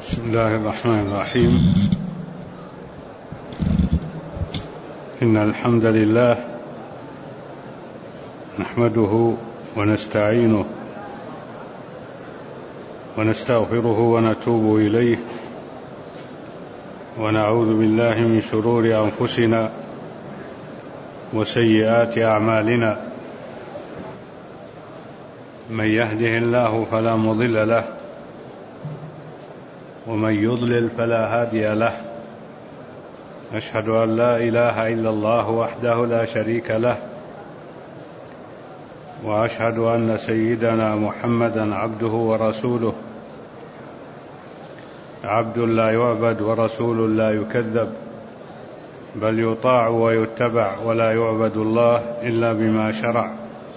بسم الله الرحمن الرحيم. إن الحمد لله نحمده ونستعينه ونستغفره ونتوب إليه ونعوذ بالله من شرور أنفسنا وسيئات أعمالنا. من يهده الله فلا مضل له ومن يضلل فلا هادي له. أشهد أن لا إله إلا الله وحده لا شريك له، وأشهد أن سيدنا محمدا عبده ورسوله، عبد لا يعبد ورسول لا يكذب، بل يطاع ويتبع ولا يعبد الله إلا بما شرع.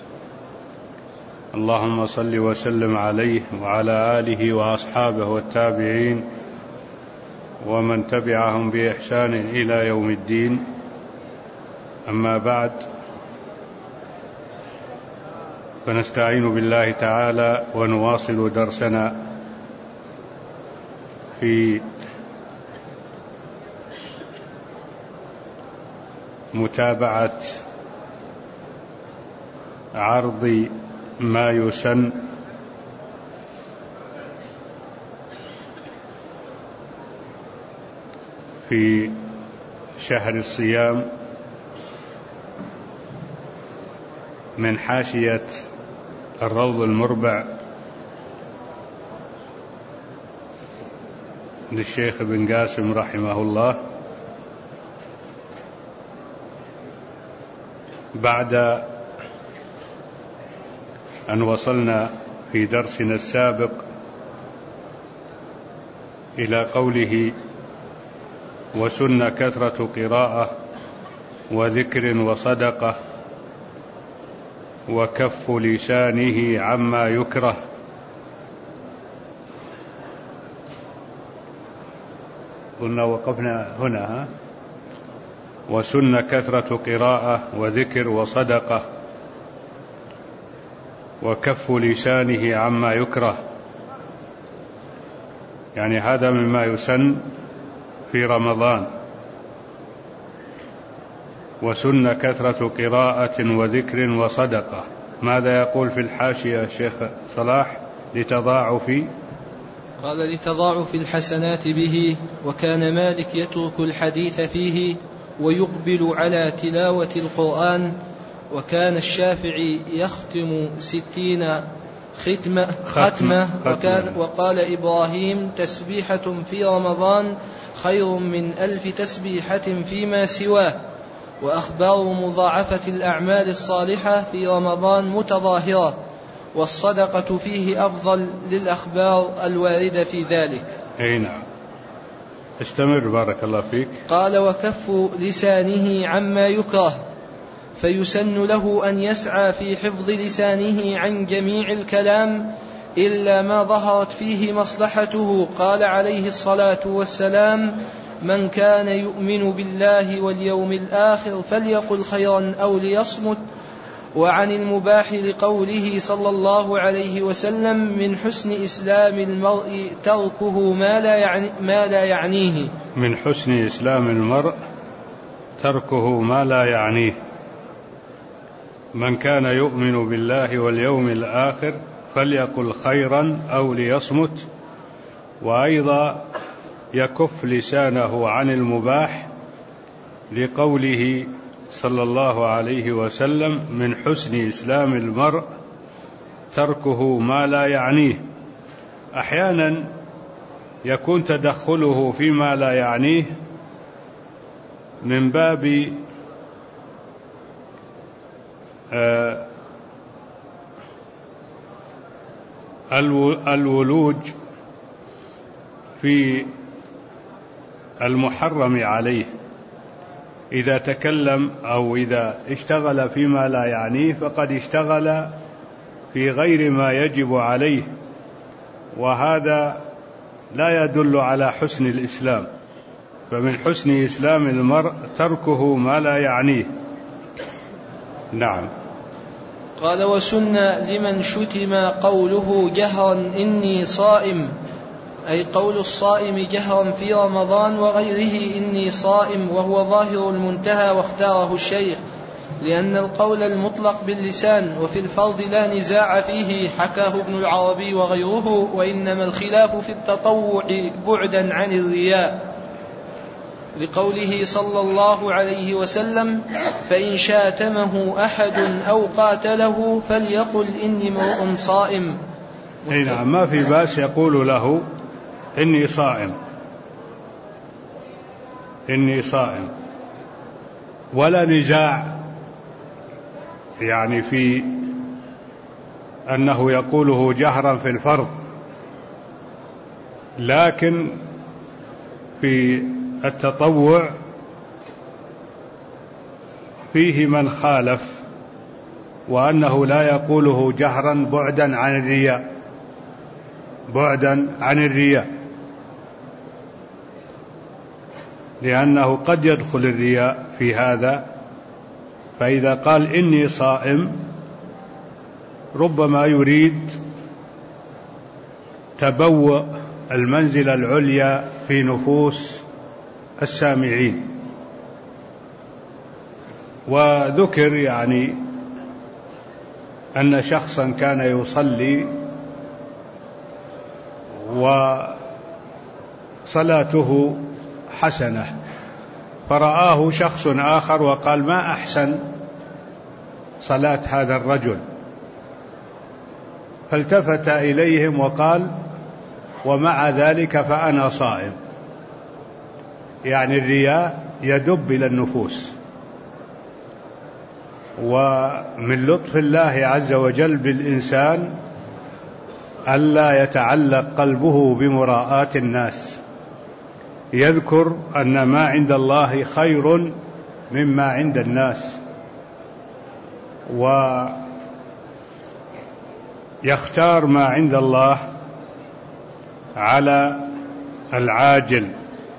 اللهم صل وسلم عليه وعلى آله وأصحابه والتابعين ومن تبعهم بإحسان إلى يوم الدين. أما بعد، فنستعين بالله تعالى ونواصل درسنا في متابعة عرض ما يسن في شهر الصيام من حاشية الروض المربع للشيخ ابن قاسم رحمه الله، بعد أن وصلنا في درسنا السابق إلى قوله: وسن كثرة قراءة وذكر وصدقة وكف لسانه عما يكره. قلنا وقفنا هنا، وسن كثرة قراءة وذكر وصدقة وكف لسانه عما يكره، يعني هذا مما يسن في رمضان. وسن كثرة قراءة وذكر وصدقة. ماذا يقول في الحاشية الشيخ صلاح؟ لتضاعف، قال لتضاعف الحسنات به، وكان مالك يترك الحديث فيه ويقبل على تلاوة القرآن، وكان الشافعي يختم 60 ختمة وقال إبراهيم: تسبيحة في رمضان خير من 1000 تسبيحة فيما سواه. وأخبار مضاعفة الأعمال الصالحة في رمضان متظاهرة، والصدقة فيه أفضل للأخبار الواردة في ذلك. نعم، استمر بارك الله فيك. قال: وكف لسانه عما يكره، فيسن له أن يسعى في حفظ لسانه عن جميع الكلام إلا ما ظهرت فيه مصلحته. قال عليه الصلاة والسلام: من كان يؤمن بالله واليوم الآخر فليقل خيرا أو ليصمت. وعن المباح لقوله صلى الله عليه وسلم: من حسن إسلام المرء تركه ما لا يعنيه. من حسن إسلام المرء تركه ما لا يعنيه. من كان يؤمن بالله واليوم الآخر فليقل خيرا أو ليصمت. وأيضا يكف لسانه عن المباح لقوله صلى الله عليه وسلم: من حسن إسلام المرء تركه ما لا يعنيه. أحيانا يكون تدخله فيما لا يعنيه من باب الولوج في المحرم عليه. إذا تكلم أو إذا اشتغل فيما لا يعنيه فقد اشتغل في غير ما يجب عليه، وهذا لا يدل على حسن الإسلام. فمن حسن إسلام المرء تركه ما لا يعنيه. نعم. قال: وسن لمن شتم قوله جهرا إني صائم، أي قول الصائم جهرا في رمضان وغيره إني صائم، وهو ظاهر المنتهى واختاره الشيخ، لأن القول المطلق باللسان وفي الفرض لا نزاع فيه، حكاه ابن العربي وغيره، وإنما الخلاف في التطوع بعدا عن الرياء، لقوله صلى الله عليه وسلم: فإن شاتمه أحد أو قاتله فليقل إني امرؤ صائم. نعم، ما في بأس يقول له إني صائم، إني صائم، ولا نزاع يعني في أنه يقوله جهرا في الفرض، لكن في التطوع فيه من خالف، وأنه لا يقوله جهرا بعدا عن الرياء، بعدا عن الرياء، لأنه قد يدخل الرياء في هذا. فإذا قال إني صائم ربما يريد تبوء المنزلة العليا في نفوس السامعين. وذكر يعني أن شخصا كان يصلي وصلاته حسنة، فرآه شخص آخر وقال: ما أحسن صلاة هذا الرجل، فالتفت إليهم وقال: ومع ذلك فأنا صائم. يعني الرياء يدب إلى النفوس، ومن لطف الله عز وجل بالإنسان ألا يتعلق قلبه بمراءات الناس، يذكر أن ما عند الله خير مما عند الناس، ويختار ما عند الله على العاجل،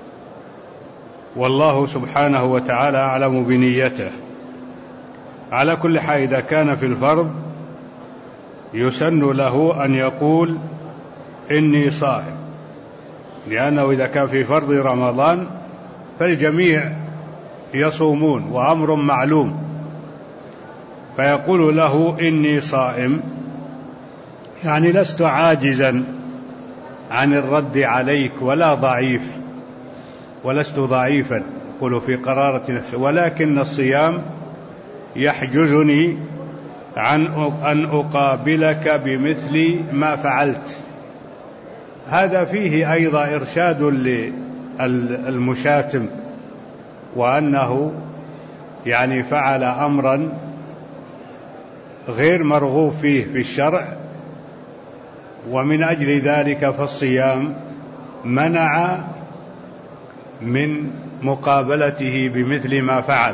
والله سبحانه وتعالى أعلم بنيته. على كل حال، إذا كان في الفرض يسن له أن يقول إني صائم، لأنه إذا كان في فرض رمضان فالجميع يصومون وأمر معلوم، فيقول له إني صائم، يعني لست عاجزا عن الرد عليك ولا ضعيف، ولست ضعيفا، يقول في قرارة نفسه، ولكن الصيام يحجزني عن أن أقابلك بمثل ما فعلت. هذا فيه أيضا إرشاد للمشاتم، وأنه يعني فعل أمرا غير مرغوب فيه في الشرع، ومن أجل ذلك فالصيام منع من مقابلته بمثل ما فعل.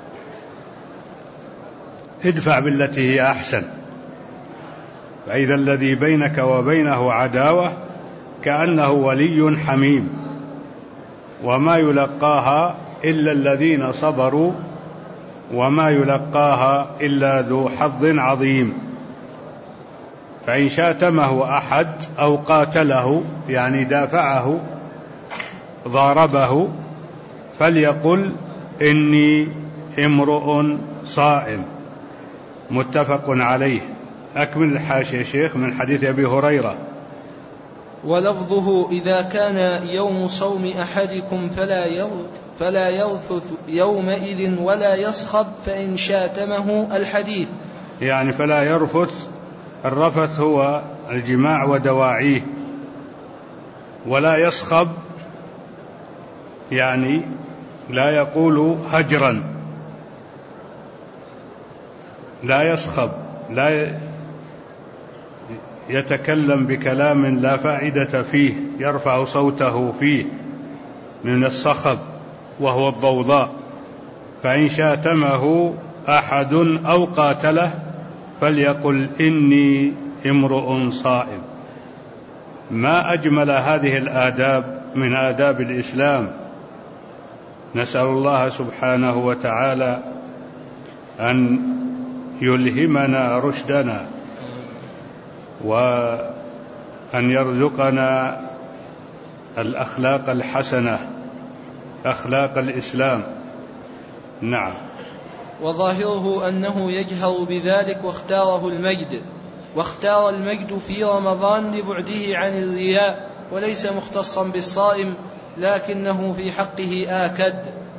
ادفع بالتي هي أحسن، فإذا الذي بينك وبينه عداوة كأنه ولي حميم، وما يلقاها إلا الذين صبروا وما يلقاها إلا ذو حظ عظيم. فإن شاتمه أحد أو قاتله، يعني دافعه ضاربه، فليقل إني امرؤ صائم. متفق عليه. أكمل الحاشية شيخ من حديث أبي هريرة. ولفظه: إذا كان يوم صوم أحدكم فلا يرفث يومئذ ولا يصخب فإن شاتمه، الحديث. يعني فلا يرفث، الرفث هو الجماع ودواعيه، ولا يصخب يعني لا يقول هجرا، لا يصخب، لا يتكلم بكلام لا فائدة فيه، يرفع صوته فيه من الصخب وهو الضوضاء. فإن شاتمه أحد أو قاتله فليقل إني امرؤ صائم. ما أجمل هذه الآداب من آداب الإسلام. نسأل الله سبحانه وتعالى أن يلهمنا رشدنا، وأن يرزقنا الأخلاق الحسنة، أخلاق الإسلام. نعم. وظاهره أنه يجهر بذلك واختار المجد في رمضان لبعده عن الرياء، وليس مختصا بالصائم، لكنه في حقه آكد.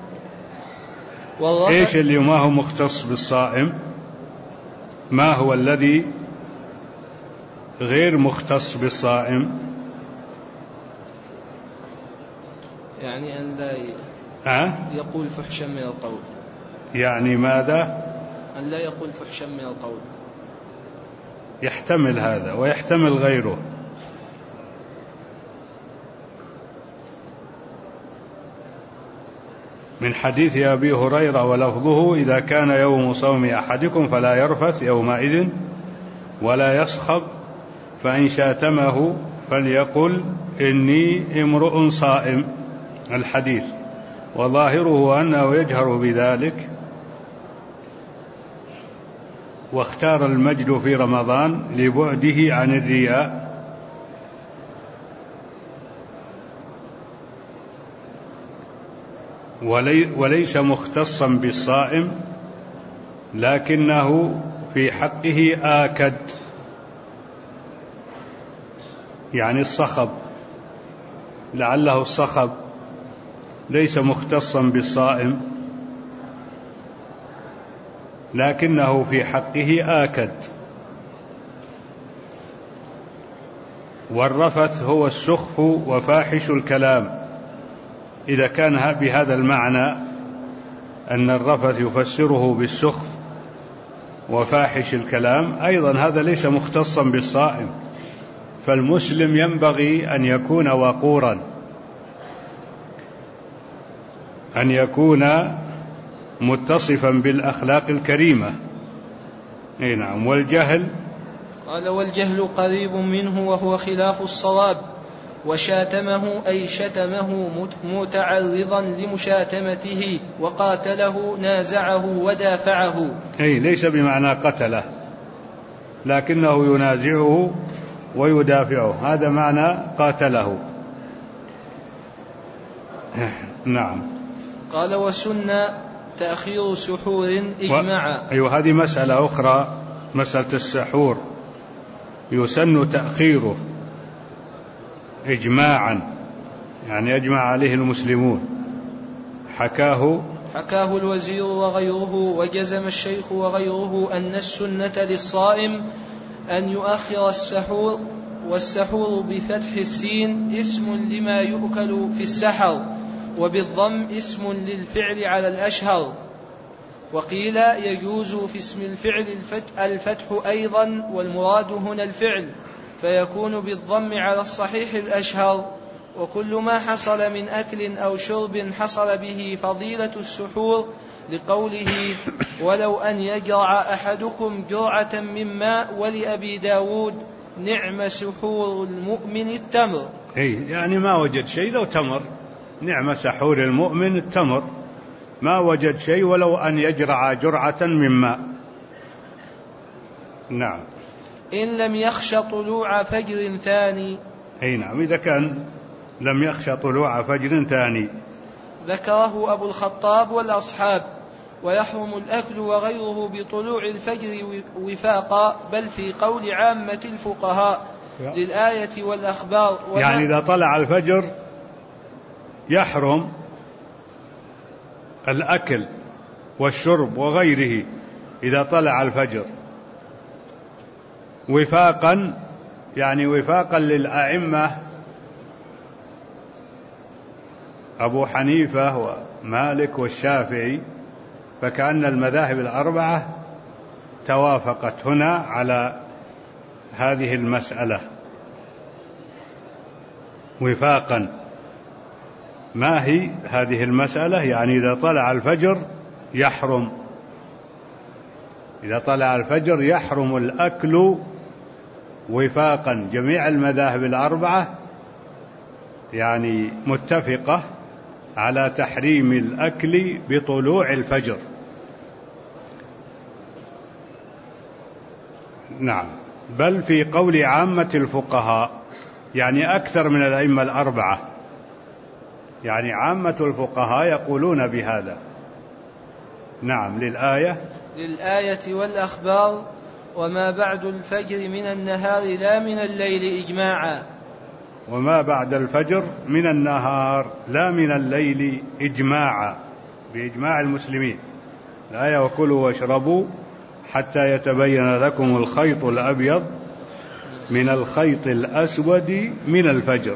إيش اللي ما هو مختص بالصائم؟ ما هو الذي غير مختص بالصائم؟ يعني أن لا يقول فحشا من القول. يعني ماذا؟ أن لا يقول فحشا من القول. يحتمل هذا ويحتمل غيره. من حديث أبي هريرة ولفظه: إذا كان يوم صوم أحدكم فلا يرفث يومئذ ولا يصخب، فإن شاتمه فليقل إني امرؤ صائم. الحديث. وظاهره أنه يجهر بذلك، واختار المجد في رمضان لبعده عن الرياء. وليس مختصا بالصائم، لكنه في حقه آكد، يعني الصخب، لعله الصخب ليس مختصا بالصائم لكنه في حقه آكد. والرفث هو السخف وفاحش الكلام. إذا كان بهذا المعنى أن الرفث يفسره بالسخف وفاحش الكلام، أيضا هذا ليس مختصا بالصائم. فالمسلم ينبغي أن يكون وقورا، أن يكون متصفا بالأخلاق الكريمة. نعم. والجهل، قال: والجهل قريب منه وهو خلاف الصواب. وشاتمه أي شتمه متعرضا لمشاتمته، وقاتله نازعه ودافعه. ليس بمعنى قتله، لكنه ينازعه ويدافعه، هذا معنى قاتله. نعم. قال: وسن تأخير سحور إجماعا. هذه مسألة أخرى، مسألة السحور يسن تأخيره إجماعا، يعني أجمع عليه المسلمون. حكاه الوزير وغيره، وجزم الشيخ وغيره أن السنة للصائم أن يؤخر السحور. والسحور بفتح السين اسم لما يؤكل في السحر، وبالضم اسم للفعل على الأشهر. وقيل يجوز في اسم الفعل الفتح أيضا، والمراد هنا الفعل، فيكون بالضم على الصحيح الأشهر. وكل ما حصل من أكل أو شرب حصل به فضيلة السحور، لقوله: ولو أن يجرع أحدكم جرعة من ماء. ولأبي داود: نعم سحور المؤمن التمر. يعني ما وجد شيء لو تمر. نعم سحور المؤمن التمر، ما وجد شيء ولو أن يجرع جرعة من ماء. نعم. إن لم يخش طلوع فجر ثاني. نعم، إذا كان لم يخش طلوع فجر ثاني. ذكره أبو الخطاب والأصحاب. ويحرم الأكل وغيره بطلوع الفجر وفاقا، بل في قول عامة الفقهاء للآية والأخبار. يعني إذا طلع الفجر يحرم الأكل والشرب وغيره إذا طلع الفجر وفاقا، يعني وفاقا للأئمة أبو حنيفة ومالك والشافعي، فكأن المذاهب الأربعة توافقت هنا على هذه المسألة. وفاقا ما هي هذه المسألة؟ يعني إذا طلع الفجر يحرم، إذا طلع الفجر يحرم الأكل وفاقا. جميع المذاهب الأربعة يعني متفقة على تحريم الأكل بطلوع الفجر. نعم، بل في قول عامة الفقهاء، يعني أكثر من الأئمة الأربعة يعني عامة الفقهاء يقولون بهذا. نعم. للآية والأخبار وما بعد الفجر من النهار لا من الليل إجماعا. وما بعد الفجر من النهار لا من الليل إجماعا، بإجماع المسلمين. الآية وكلوا واشربوا حتى يتبين لكم الخيط الأبيض من الخيط الأسود من الفجر.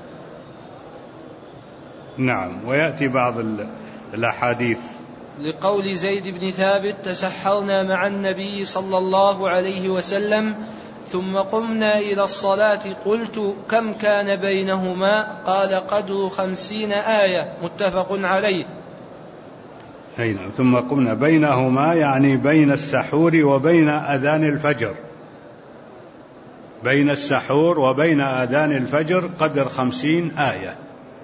نعم. ويأتي بعض الأحاديث لقول زيد بن ثابت: تسحرنا مع النبي صلى الله عليه وسلم ثم قمنا إلى الصلاة، قلت: كم كان بينهما؟ قال: قدر 50 آية، متفق عليه. نعم. ثم قمنا بينهما يعني بين السحور وبين أذان الفجر، بين السحور وبين أذان الفجر قدر 50 آية،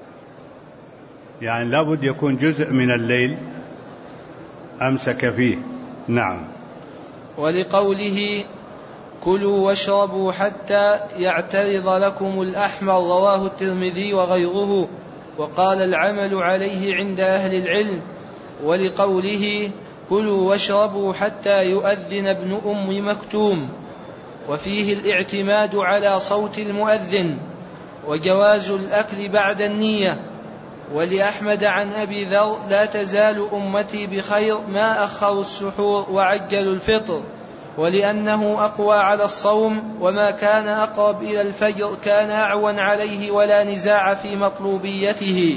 يعني لابد يكون جزء من الليل أمسك فيه. نعم. ولقوله: كلوا واشربوا حتى يعترض لكم الأحمر، رواه الترمذي وغيره، وقال العمل عليه عند أهل العلم. ولقوله: كلوا واشربوا حتى يؤذن ابن أم مكتوم، وفيه الاعتماد على صوت المؤذن وجواز الأكل بعد النية. ولأحمد عن أبي ذر: لا تزال أمتي بخير ما أخروا السحور وعجلوا الفطر، ولأنه أقوى على الصوم، وما كان أقرب إلى الفجر كان أعون عليه، ولا نزاع في مطلوبيته.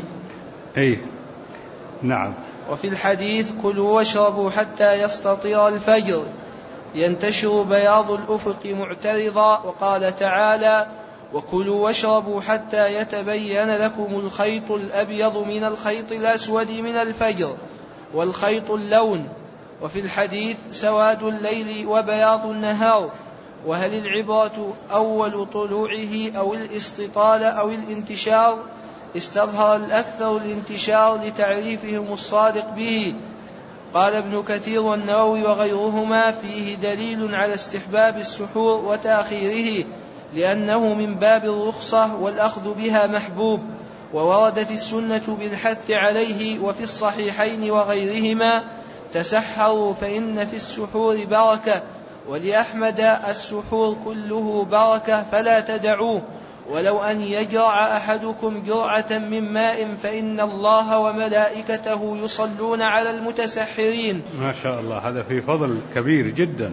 نعم. وفي الحديث: كلوا واشربوا حتى يستطير الفجر، ينتشر بياض الأفق معترضا. وقال تعالى: وكلوا واشربوا حتى يتبين لكم الخيط الأبيض من الخيط الأسود من الفجر، والخيط اللون. وفي الحديث: سواد الليل وبياض النهار. وهل العبرة أول طلوعه أو الاستطال أو الانتشار؟ استظهر الأكثر الانتشار لتعريفهم الصادق به. قال ابن كثير والنووي وغيرهما: فيه دليل على استحباب السحور وتأخيره، لأنه من باب الرخصة والأخذ بها محبوب، ووردت السنة بالحث عليه. وفي الصحيحين وغيرهما: تسحروا فإن في السحور بركة. ولأحمد: السحور كله بركة فلا تدعوه، ولو أن يجرع أحدكم جرعة من ماء فإن الله وملائكته يصلون على المتسحرين. ما شاء الله، هذا في فضل كبير جدا.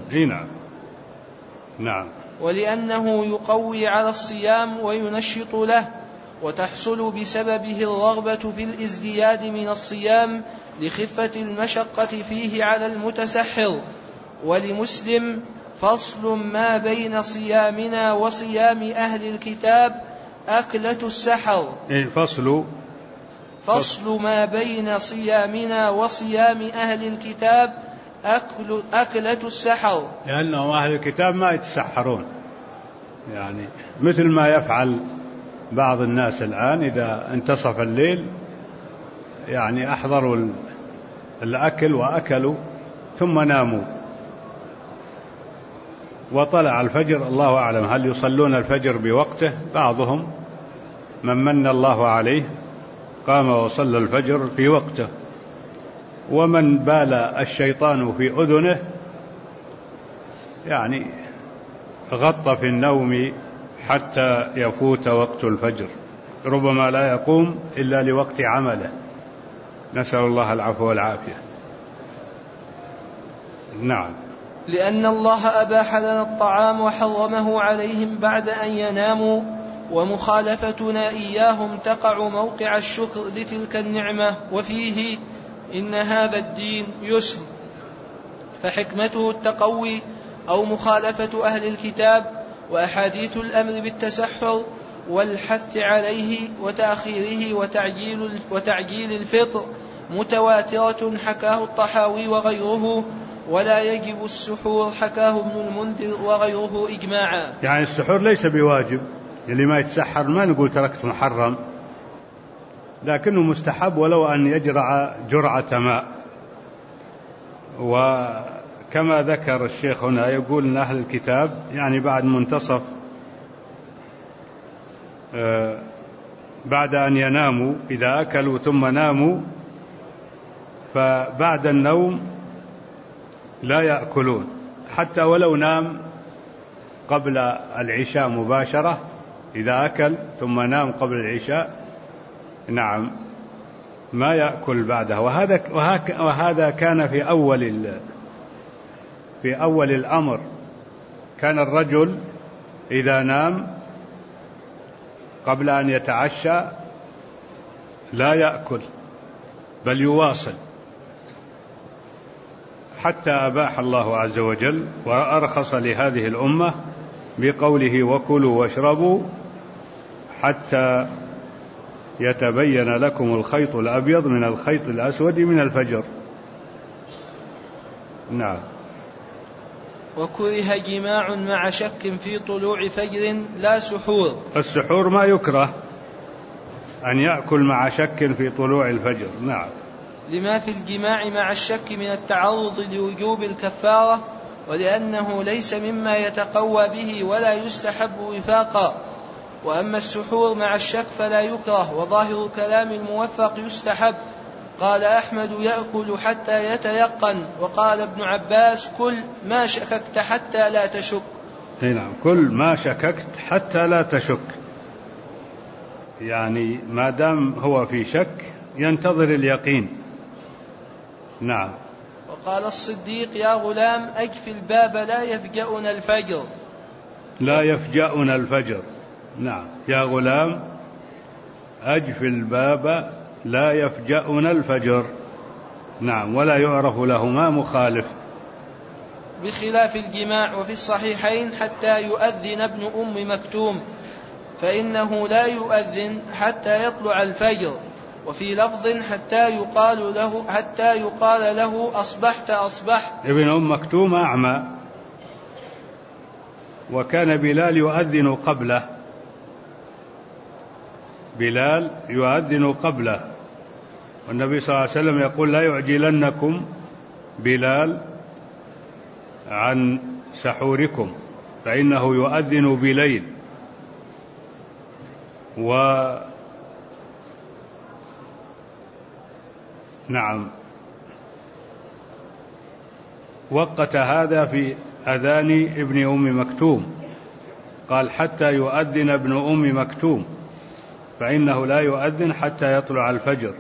نعم. ولأنه يقوي على الصيام وينشط له، وتحصل بسببه الرغبة في الازدياد من الصيام لخفة المشقة فيه على المتسحر. ولمسلم: فصل ما بين صيامنا وصيام أهل الكتاب أكلة السحر. فصل ما بين صيامنا وصيام أهل الكتاب أكلة السحر، لأنهم أهل الكتاب ما يتسحرون، يعني مثل ما يفعل بعض الناس الآن إذا انتصف الليل، يعني أحضروا الأكل وأكلوا ثم ناموا وطلع الفجر، الله أعلم هل يصلون الفجر بوقته. بعضهم من الله عليه قام وصلى الفجر في وقته، ومن بال الشيطان في أذنه يعني غط في النوم حتى يفوت وقت الفجر، ربما لا يقوم إلا لوقت عمله، نسأل الله العفو والعافية. نعم. لأن الله أباح لنا الطعام وحرمه عليهم بعد أن يناموا، ومخالفتنا إياهم تقع موقع الشكر لتلك النعمة. وفيه: إن هذا الدين يسر، فحكمته التقوي أو مخالفة أهل الكتاب. وأحاديث الأمر بالتسحر والحث عليه وتأخيره وتعجيل الفطر متواترة، حكاه الطحاوي وغيره. ولا يجب السحور، حكاه ابن المنذر وغيره إجماعا. يعني السحور ليس بواجب، اللي ما يتسحر ما نقول تركت محرم، لكنه مستحب ولو أن يجرع جرعة ماء. وكما ذكر الشيخ هنا يقول أن أهل الكتاب يعني بعد منتصف بعد أن يناموا، إذا أكلوا ثم ناموا فبعد النوم لا يأكلون، حتى ولو نام قبل العشاء مباشرة، إذا أكل ثم نام قبل العشاء نعم ما يأكل بعده. وهذا كان في أول الأمر، كان الرجل إذا نام قبل أن يتعشى لا يأكل بل يواصل، حتى أباح الله عز وجل وأرخص لهذه الأمة بقوله وكلوا واشربوا حتى يتبين لكم الخيط الأبيض من الخيط الأسود من الفجر. نعم. وكره جماع مع شك في طلوع فجر لا سحور. السحور ما يكره أن يأكل مع شك في طلوع الفجر. نعم. لما في الجماع مع الشك من التعرض لوجوب الكفارة، ولأنه ليس مما يتقوى به ولا يستحب وفاقا. وأما السحور مع الشك فلا يكره، وظاهر كلام الموفق يستحب. قال أحمد يأكل حتى يتيقن، وقال ابن عباس كل ما شككت حتى لا تشك. نعم، كل ما شككت حتى لا تشك، يعني ما دام هو في شك ينتظر اليقين. نعم. وقال الصديق يا غلام أجف الباب لا يفجأنا الفجر. لا يفجأنا الفجر. نعم، يا غلام أجف الباب لا يفجأنا الفجر. نعم، ولا يعرف لهما مخالف. بخلاف الجماع. وفي الصحيحين حتى يؤذن ابن أم مكتوم، فإنه لا يؤذن حتى يطلع الفجر. وفي لفظ حتى يقال له أصبحت أصبحت. ابن أم مكتوم أعمى، وكان بلال يؤذن قبله. بلال يؤذن قبله، والنبي صلى الله عليه وسلم يقول لا يعجلنكم بلال عن سحوركم فإنه يؤذن بليل. نعم، وقت هذا في أذان ابن أم مكتوم، قال حتى يؤذن ابن أم مكتوم فإنه لا يؤذن حتى يطلع الفجر.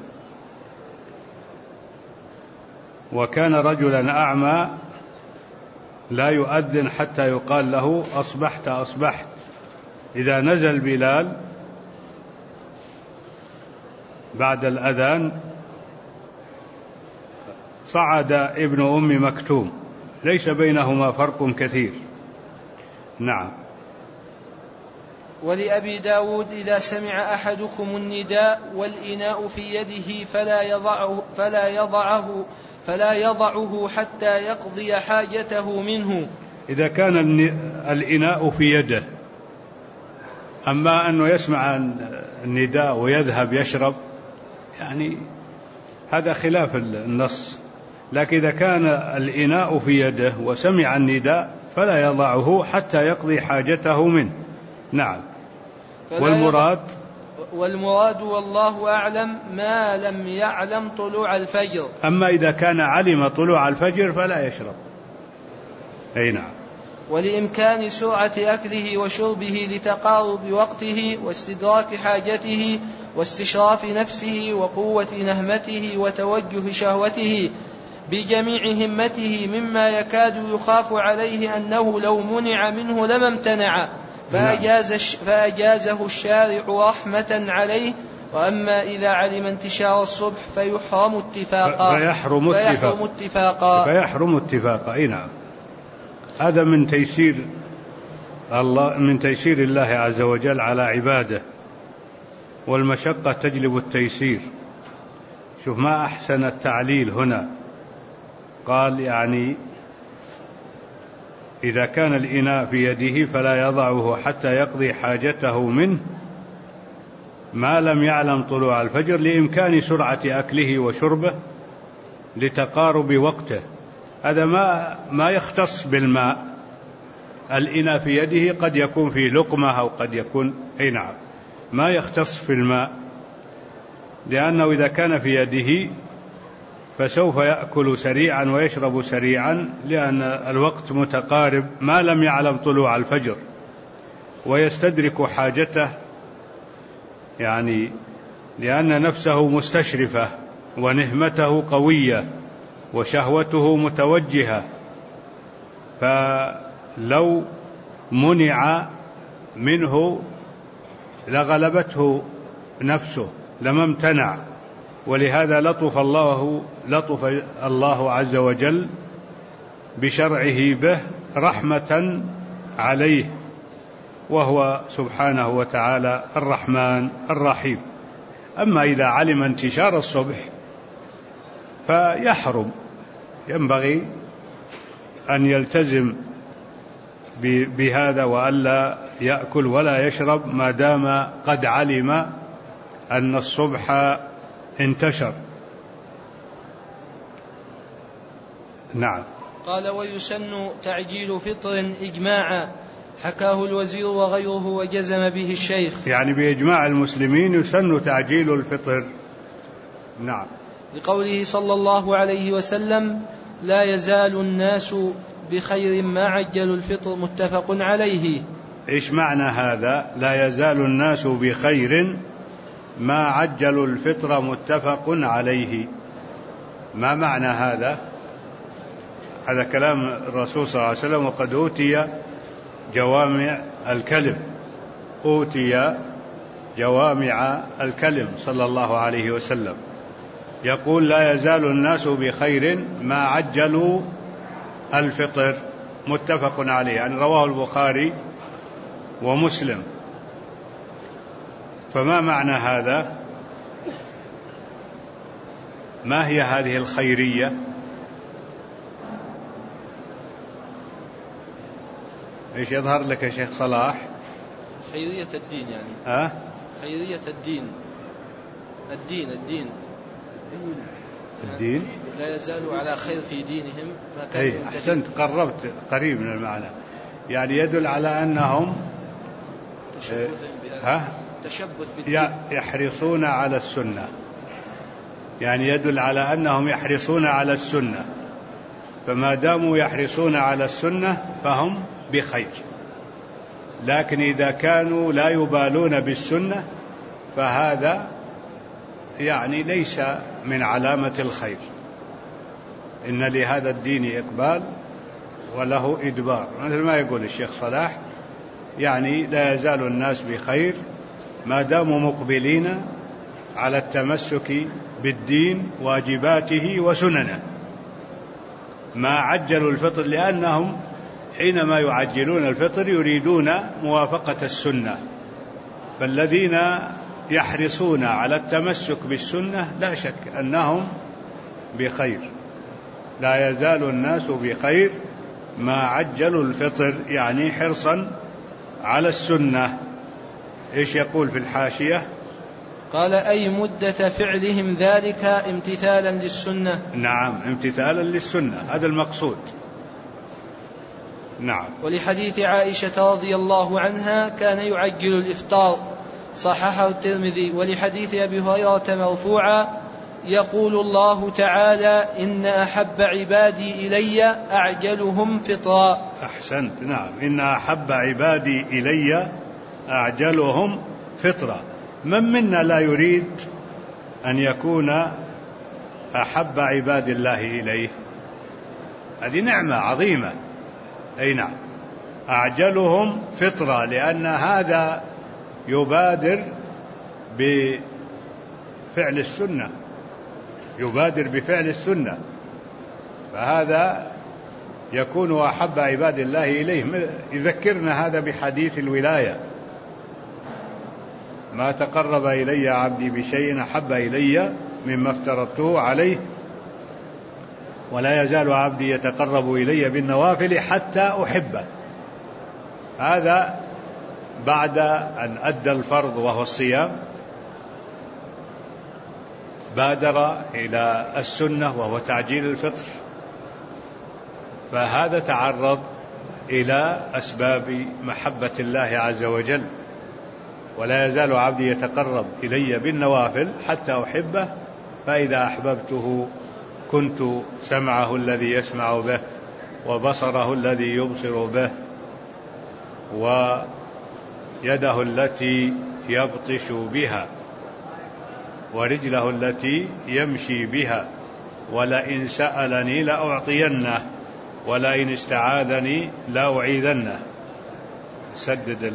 وكان رجلا أعمى لا يؤذن حتى يقال له أصبحت أصبحت. إذا نزل بلال بعد الأذان صعد ابن أم مكتوم، ليس بينهما فرق كثير. نعم. ولأبي داود إذا سمع أحدكم النداء والإناء في يده فلا يضعه حتى يقضي حاجته منه. إذا كان الإناء في يده، أما أنه يسمع النداء ويذهب يشرب يعني هذا خلاف النص. لكن إذا كان الإناء في يده وسمع النداء فلا يضعه حتى يقضي حاجته منه. نعم. والمراد والله أعلم ما لم يعلم طلوع الفجر. أما إذا كان علم طلوع الفجر فلا يشرب. أي نعم. ولإمكان سرعة أكله وشربه لتقارب وقته واستدراك حاجته واستشراف نفسه وقوة نهمته وتوجه شهوته بجميع همته، مما يكاد يخاف عليه أنه لو منع منه لما امتنع، فأجازه الشارع رحمة عليه. وأما إذا علم انتشار الصبح فيحرم اتفاقا. أي نعم. هذا من تيسير الله عز وجل على عباده، والمشقة تجلب التيسير. شوف ما أحسن التعليل هنا، قال يعني إذا كان الإناء في يده فلا يضعه حتى يقضي حاجته منه ما لم يعلم طلوع الفجر، لإمكان سرعة أكله وشربه لتقارب وقته. هذا ما يختص بالماء. الإناء في يده قد يكون في لقمة أو قد يكون. أي نعم. ما يختص في الماء، لأنه إذا كان في يده فسوف يأكل سريعا ويشرب سريعا، لأن الوقت متقارب ما لم يعلم طلوع الفجر، ويستدرك حاجته، يعني لأن نفسه مستشرفة ونهمته قوية وشهوته متوجهة، فلو منع منه لغلبته نفسه لما امتنع. ولهذا لطف الله عز وجل بشرعه به رحمة عليه، وهو سبحانه وتعالى الرحمن الرحيم. أما إذا علم انتشار الصبح فيحرم، ينبغي أن يلتزم بهذا وألا يأكل ولا يشرب ما دام قد علم أن الصبح انتشر. نعم. قال: ويسن تعجيل فطر إجماعا، حكاه الوزير وغيره وجزم به الشيخ. يعني بإجماع المسلمين يسن تعجيل الفطر. نعم. لقوله صلى الله عليه وسلم: لا يزال الناس بخير ما عجلوا الفطر، متفق عليه. إيش معنى هذا؟ لا يزال الناس بخير ما عجلوا الفطر، متفق عليه. ما معنى هذا؟ هذا كلام الرسول صلى الله عليه وسلم، وقد أوتي جوامع الكلم، أوتي جوامع الكلم صلى الله عليه وسلم. يقول: لا يزال الناس بخير ما عجلوا الفطر، متفق عليه، يعني رواه البخاري ومسلم. فما معنى هذا؟ ما هي هذه الخيرية؟ ايش يظهر لك يا شيخ صلاح؟ خيرية الدين يعني. خيرية الدين. الدين لا يزالوا على خير في دينهم ما كانوا. أحسنت، قربت قريب من المعنى. يعني يدل على أنهم تشبث بالدين، يحرصون على السنة، يعني يدل على أنهم يحرصون على السنة، فما داموا يحرصون على السنة فهم بخير. لكن إذا كانوا لا يبالون بالسنة فهذا يعني ليس من علامة الخير. إن لهذا الدين إقبال وله إدبار، مثل ما يقول الشيخ صلاح، يعني لا يزال الناس بخير ما داموا مقبلين على التمسك بالدين واجباته وسننه. ما عجلوا الفطر، لأنهم حينما يعجلون الفطر يريدون موافقة السنة، فالذين يحرصون على التمسك بالسنة لا شك أنهم بخير. لا يزال الناس بخير ما عجلوا الفطر، يعني حرصا على السنة. إيش يقول في الحاشية؟ قال: أي مدة فعلهم ذلك امتثالا للسنة. نعم، امتثالا للسنة، هذا المقصود. نعم. ولحديث عائشة رضي الله عنها كان يعجل الإفطار، صححه الترمذي. ولحديث أبي هريرة مرفوعا: يقول الله تعالى: إن أحب عبادي إلي أعجلهم فطرا. أحسنت، نعم، إن أحب عبادي إلي أعجلهم فطرا. من منا لا يريد أن يكون أحب عباد الله إليه؟ هذه نعمة عظيمة. أي نعم، أعجلهم فطرا، لأن هذا يبادر بفعل السنة، يبادر بفعل السنة، فهذا يكون أحب عباد الله إليه. يذكرنا هذا بحديث الولاية: ما تقرب إلي عبدي بشيء أحب إلي مما افترضته عليه، ولا يزال عبدي يتقرب إلي بالنوافل حتى أحبه. هذا بعد أن أدى الفرض وهو الصيام بادر إلى السنة وهو تعجيل الفطر، فهذا تعرض إلى أسباب محبة الله عز وجل. ولا يزال عبدي يتقرب إلي بالنوافل حتى أحبه، فإذا أحببته كنت سمعه الذي يسمع به، وبصره الذي يبصر به، ويده التي يبطش بها، ورجله التي يمشي بها، ولئن سألني لأعطينه، ولئن استعاذني لأعيذنه. سدده.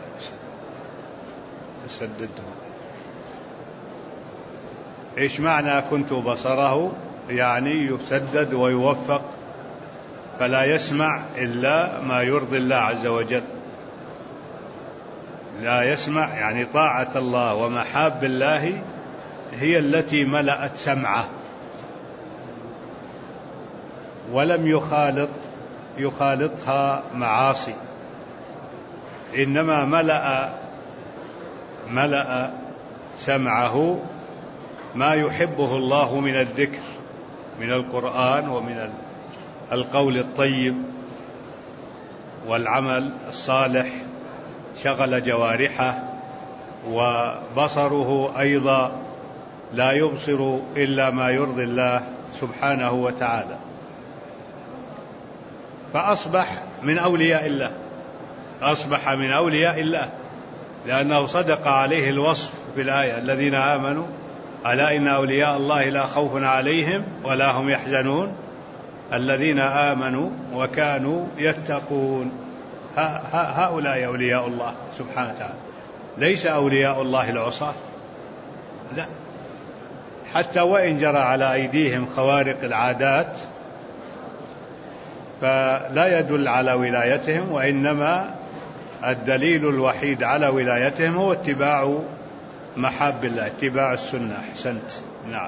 إيش معنى كنت بصره؟ يعني يسدد ويوفق فلا يسمع إلا ما يرضي الله عز وجل. لا يسمع يعني طاعة الله ومحاب الله هي التي ملأت سمعه، ولم يخالطها معاصي، إنما ملأ سمعه ما يحبه الله من الذكر، من القرآن ومن القول الطيب والعمل الصالح، شغل جوارحه. وبصره أيضا لا يبصر إلا ما يرضي الله سبحانه وتعالى، فأصبح من أولياء الله، أصبح من أولياء الله، لأنه صدق عليه الوصف في الآية: الذين آمنوا ألا إن أولياء الله لا خوف عليهم ولا هم يحزنون الذين آمنوا وكانوا يتقون. هؤلاء أولياء الله سبحانه وتعالى، ليس أولياء الله العصاة، لا، حتى وإن جرى على أيديهم خوارق العادات فلا يدل على ولايتهم، وإنما الدليل الوحيد على ولايتهم هو اتباع محاب الله، اتباع السنة. أحسنت. نعم.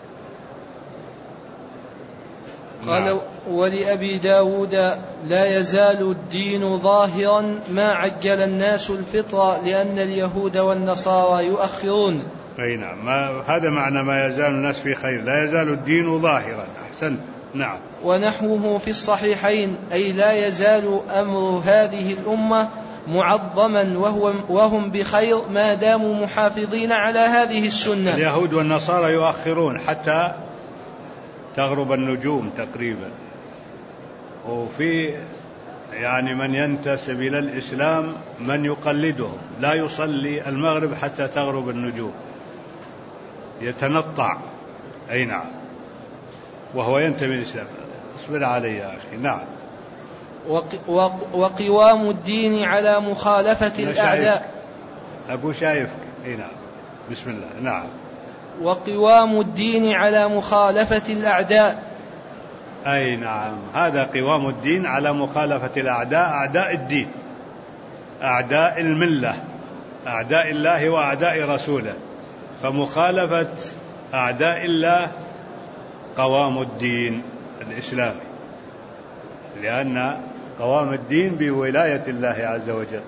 قال: ولأبي داود: لا يزال الدين ظاهرا ما عجل الناس الفطر لأن اليهود والنصارى يؤخرون. أي نعم، هذا معنى ما يزال الناس في خير، لا يزال الدين ظاهرا. أحسنت. نعم. ونحوه في الصحيحين، أي لا يزال أمر هذه الأمة معظما وهم بخير ما داموا محافظين على هذه السنة. اليهود والنصارى يؤخرون حتى تغرب النجوم تقريبا، وفي يعني من ينتسب إلى الإسلام من يقلدهم، لا يصلي المغرب حتى تغرب النجوم، يتنطع. أي نعم، وهو ينتمي للإسلام. اصبر علي يا أخي. نعم. وقوام الدين على مخالفة الأعداء. أبو شايفك. أي نعم. بسم الله. نعم. وقوام الدين على مخالفة الأعداء. أي نعم، هذا قوام الدين على مخالفة الأعداء، أعداء الدين، أعداء الملة، أعداء الله وأعداء رسوله. فمخالفة أعداء الله قوام الدين الإسلامي، لأن قوام الدين بولاية الله عز وجل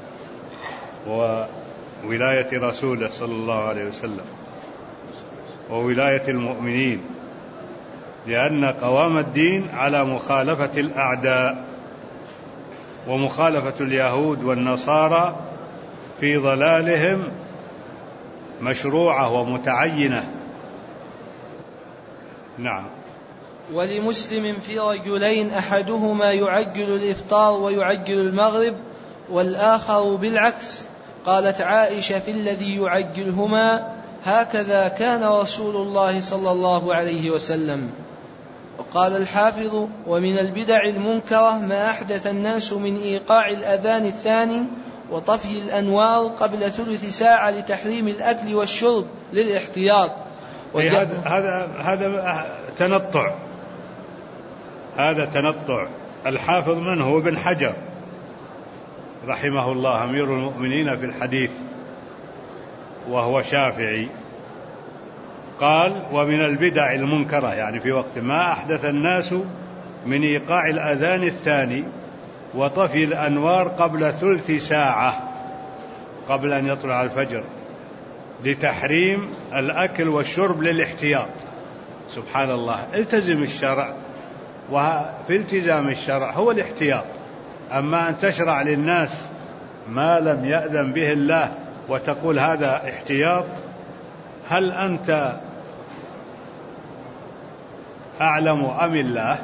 وولاية رسوله صلى الله عليه وسلم وولاية المؤمنين، لأن قوام الدين على مخالفة الأعداء. ومخالفة اليهود والنصارى في ضلالهم مشروعة ومتعينة. نعم. ولمسلم في رجلين أحدهما يعجل الإفطار ويعجل المغرب والآخر بالعكس. قالت عائشة: في الذي يعجلهما هكذا كان رسول الله صلى الله عليه وسلم. وقال الحافظ: ومن البدع المنكرة ما أحدث الناس من إيقاع الأذان الثاني وطفي الأنوار قبل ثلث ساعة لتحريم الأكل والشرب للاحتياط. هذا تنطع، هذا تنطع. الحافظ من هو؟ ابن حجر رحمه الله، أمير المؤمنين في الحديث، وهو شافعي. قال: ومن البدع المنكرة، يعني في وقت ما أحدث الناس من إيقاع الأذان الثاني وطفي الأنوار قبل ثلث ساعة قبل أن يطلع الفجر لتحريم الأكل والشرب للاحتياط. سبحان الله، التزم الشرع، وفي التزام الشرع هو الاحتياط. أما أن تشرع للناس ما لم يأذن به الله وتقول هذا احتياط، هل أنت أعلم أم الله؟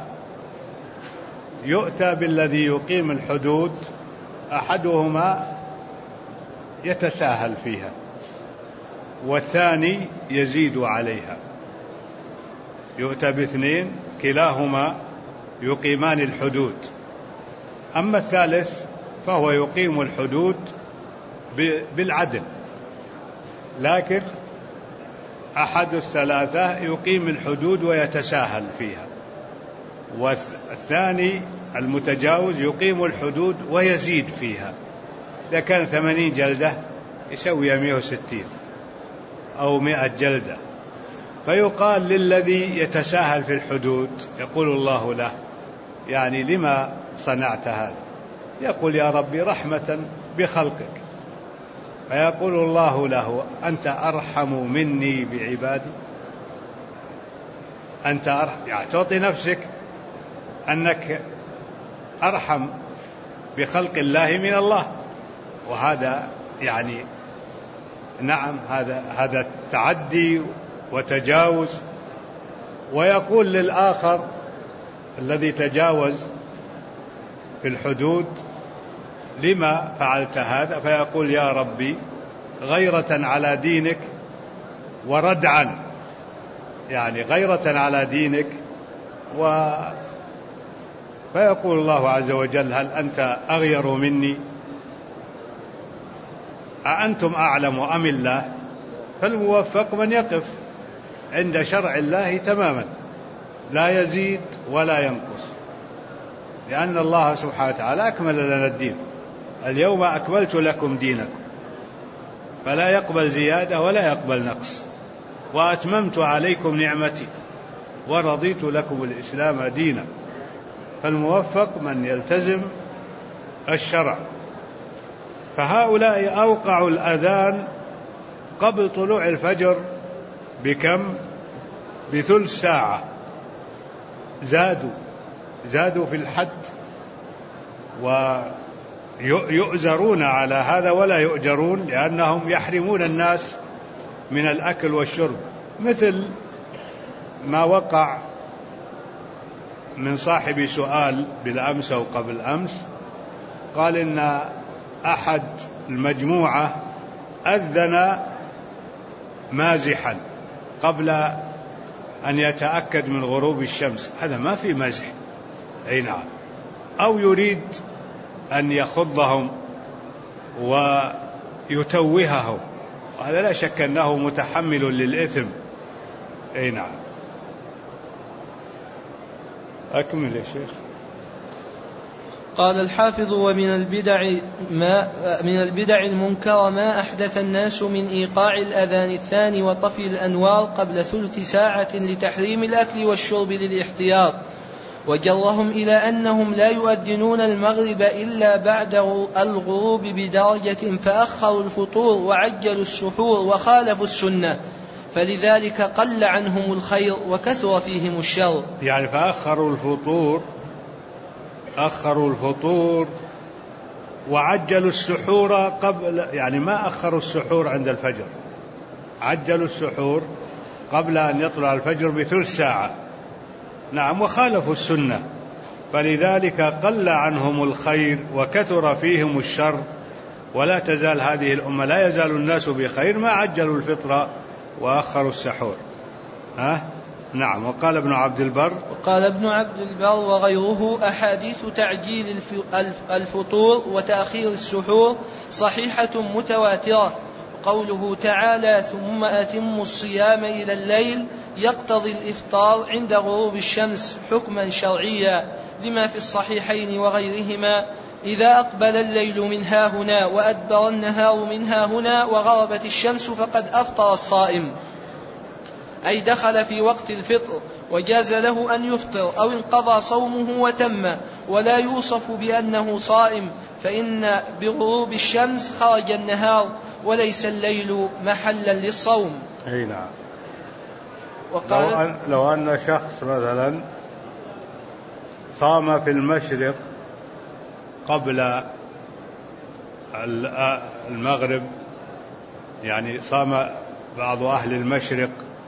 يؤتى بالذي يقيم الحدود، أحدهما يتساهل فيها والثاني يزيد عليها. يؤتى باثنين كلاهما يقيمان الحدود، أما الثالث فهو يقيم الحدود بالعدل، لكن أحد الثلاثة يقيم الحدود ويتساهل فيها، والثاني المتجاوز يقيم الحدود ويزيد فيها. إذا كان 80 جلدة يسوي 160 أو 100 جلدة، فيقال للذي يتساهل في الحدود، يقول الله له يعني لما صنعت هذا؟ يقول يا ربي رحمة بخلقك، فيقول الله له أنت أرحم مني بعبادي؟ أنت أرحم، يعني تعطي نفسك أنك أرحم بخلق الله من الله، وهذا يعني نعم هذا تعدي وتجاوز. ويقول للآخر الذي تجاوز في الحدود لما فعلت هذا؟ فيقول يا ربي غيرة على دينك وردعا، يعني غيرة على دينك فيقول الله عز وجل هل أنت أغير مني؟ أأنتم أعلم أم الله؟ فالموفق من يقف عند شرع الله تماما، لا يزيد ولا ينقص، لأن الله سبحانه وتعالى أكمل لنا الدين، اليوم أكملت لكم دينكم، فلا يقبل زيادة ولا يقبل نقص، وأتممت عليكم نعمتي ورضيت لكم الإسلام دينا. فالموفق من يلتزم الشرع. فهؤلاء أوقعوا الأذان قبل طلوع الفجر بكم؟ بثلث ساعة، زادوا في الحد، ويؤزرون على هذا ولا يؤجرون، لأنهم يحرمون الناس من الأكل والشرب، مثل ما وقع من صاحب سؤال بالأمس أو قبل أمس، قال إن أحد المجموعة أذن مازحا قبل أن يتأكد من غروب الشمس. هذا ما في مزح، أي نعم، أو يريد أن يخضهم ويتوههم، وهذا لا شك أنه متحمل للإثم. أي نعم. أكمل يا شيخ. قال الحافظ ومن البدع المنكر ما أحدث الناس من إيقاع الأذان الثاني وطفي الأنوار قبل ثلث ساعة لتحريم الأكل والشرب للاحتياط، وجرهم إلى أنهم لا يؤذنون المغرب إلا بعد الغروب بدرجة، فأخروا الفطور وعجلوا السحور وخالفوا السنة، فلذلك قل عنهم الخير وكثر فيهم الشر. يعني فأخروا الفطور وعجلوا السحور قبل، يعني ما أخروا السحور عند الفجر، عجلوا السحور قبل أن يطلع الفجر بثلث ساعة. نعم، وخالفوا السنة، فلذلك قل عنهم الخير وكثر فيهم الشر. ولا تزال هذه الأمة، لا يزال الناس بخير ما عجلوا الفطر وأخروا السحور. نعم. وقال ابن عبد البر وغيره أحاديث تعجيل الفطور وتأخير السحور صحيحة متواترة. قوله تعالى ثم أتموا الصيام إلى الليل يقتضي الإفطار عند غروب الشمس حكما شرعيا، لما في الصحيحين وغيرهما إذا أقبل الليل من ها هنا وأدبر النهار من ها هنا وغربت الشمس فقد أفطر الصائم، أي دخل في وقت الفطر، وجاز له أن يفطر أو انقضى صومه وتم، ولا يوصف بأنه صائم، فإن بغروب الشمس خرج النهار وليس الليل محلا للصوم. أي نعم. لو أن شخص مثلا صام في المشرق قبل المغرب يعني صام بعض أهل المشرق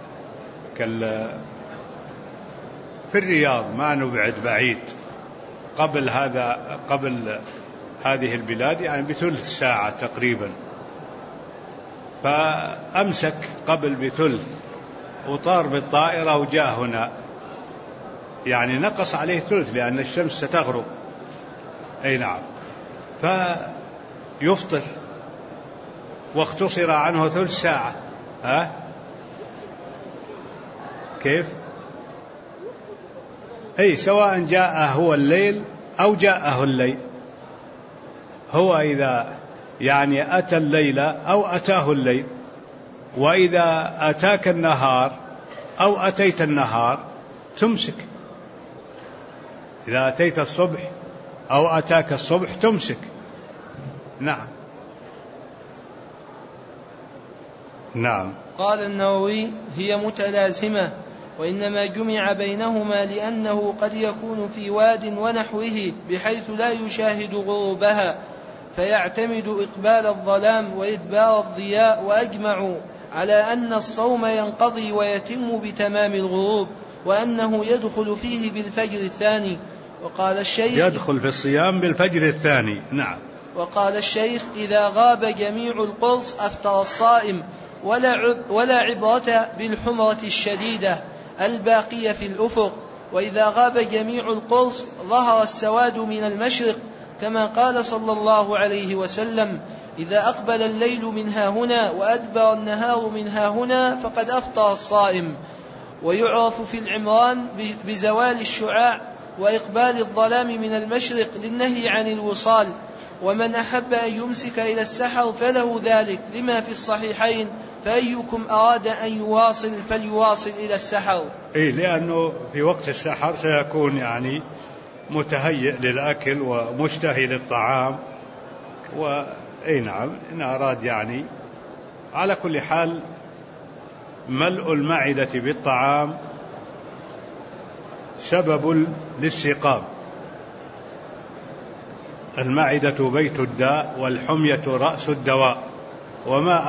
في الرياض، ما نبعد بعيد، قبل هذه البلاد يعني بثلث ساعة تقريبا، فأمسك قبل بثلث وطار بالطائرة وجاء هنا، يعني نقص عليه ثلث لأن الشمس ستغرب. أي نعم، فيفطر واختصر عنه ثلث ساعة. ها كيف؟ أي سواء جاءه هو الليل أو جاءه الليل، هو إذا يعني أتى الليل أو أتاه الليل، وإذا أتاك النهار أو أتيت النهار تمسك، إذا أتيت الصبح أو أتاك الصبح تمسك. نعم. نعم. قال النووي: هي متلازمة، وإنما جمع بينهما لأنه قد يكون في واد ونحوه بحيث لا يشاهد غروبها فيعتمد إقبال الظلام وإدبار الضياء، وأجمعوا على أن الصوم ينقضي ويتم بتمام الغروب، وأنه يدخل فيه بالفجر الثاني. وقال الشيخ: يدخل في الصيام بالفجر الثاني. نعم. وقال الشيخ: إذا غاب جميع القرص أفطر الصائم، ولا عبرة بالحمرة الشديدة الباقية في الأفق، وإذا غاب جميع القرص ظهر السواد من المشرق، كما قال صلى الله عليه وسلم: إذا أقبل الليل من هاهنا وأدبر النهار من هاهنا فقد أفطر الصائم. ويعرف في العمران بزوال الشعاع وإقبال الظلام من المشرق للنهي عن الوصال، ومن أحب أن يمسك إلى السحر فله ذلك لما في الصحيحين: فأيكم أراد أن يواصل فليواصل إلى السحر. لأنه في وقت السحر سيكون يعني متهيئ للأكل ومشتهي للطعام. نعم، إن أراد يعني على كل حال ملء المعدة بالطعام سبب للسقام. المعدة بيت الداء والحمية رأس الدواء، وما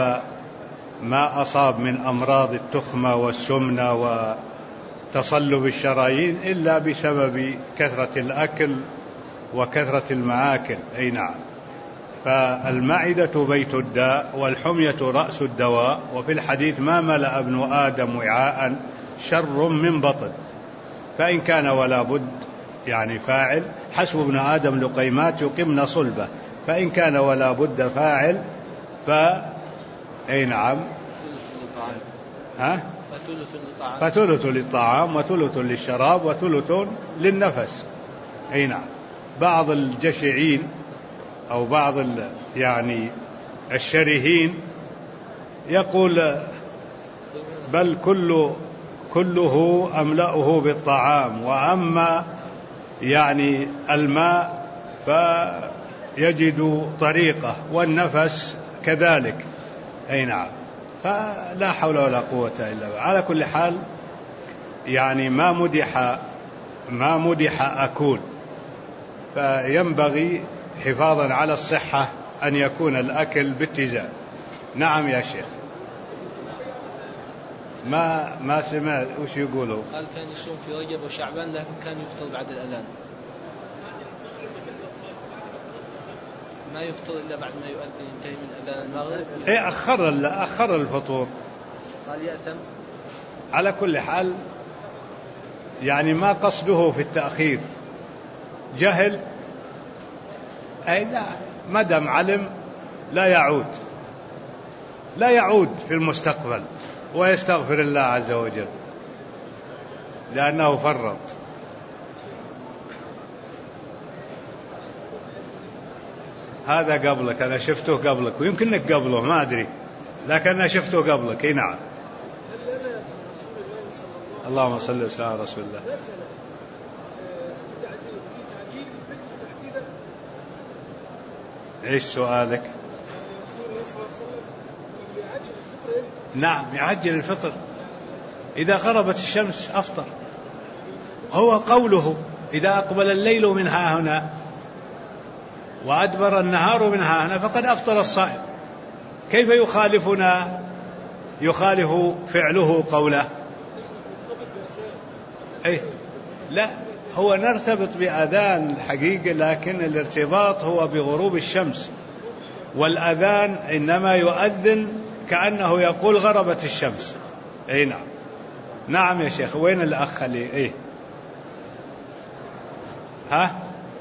أصاب من أمراض التخمة والسمنة وتصلب الشرايين إلا بسبب كثرة الأكل وكثرة المآكل. أي نعم، فالمعدة بيت الداء والحمية رأس الدواء. وفي الحديث: ما ملأ ابن آدم وعاء شر من بطن، فإن كان ولا بد يعني فاعل، حسب ابن آدم لقيمات يقمن صلبه، فإن كان ولا بد فاعل أي نعم، فثلث للطعام وثلث للشراب وثلث للنفس. أي نعم. بعض الجشعين أو بعض يعني الشرهين يقول: بل كله أملأه بالطعام، وأما يعني الماء فيجد طريقة، والنفس كذلك. أي نعم. فلا حول ولا قوة إلا بالله. على كل حال يعني ما مدح أكون، فينبغي حفاظا على الصحة أن يكون الأكل باتزان. نعم يا شيخ. ما سمعت وش يقولوا. قال كان يصوم في رجب وشعبان، لكن كان يفطر بعد الأذان، ما يفطر إلا بعد ما يؤذن ينتهي من أذان المغرب. أخر الفطور. قال يأثم. على كل حال يعني ما قصده في التأخير، جهل. أي لا، مدام علم لا يعود في المستقبل، ويستغفر الله عز وجل لأنه فرط. هذا قبلك، أنا شفته قبلك، ويمكنك قبله ما أدري، لكن أنا شفته قبلك. نعم. اللهم صل وسلم على رسول الله. ايش سؤالك؟ نعم، يعجل الفطر إذا غربت الشمس أفطر. هو قوله: إذا أقبل الليل من هاهنا وأدبر النهار من هاهنا فقد أفطر الصائم، كيف يخالفنا، يخالف فعله قوله؟ أي لا، هو نرتبط بأذان الحقيقة، لكن الارتباط هو بغروب الشمس، والأذان إنما يؤذن كأنه يقول غربت الشمس. أي نعم. نعم يا شيخ. وين الأخ اللي إيه؟ ها؟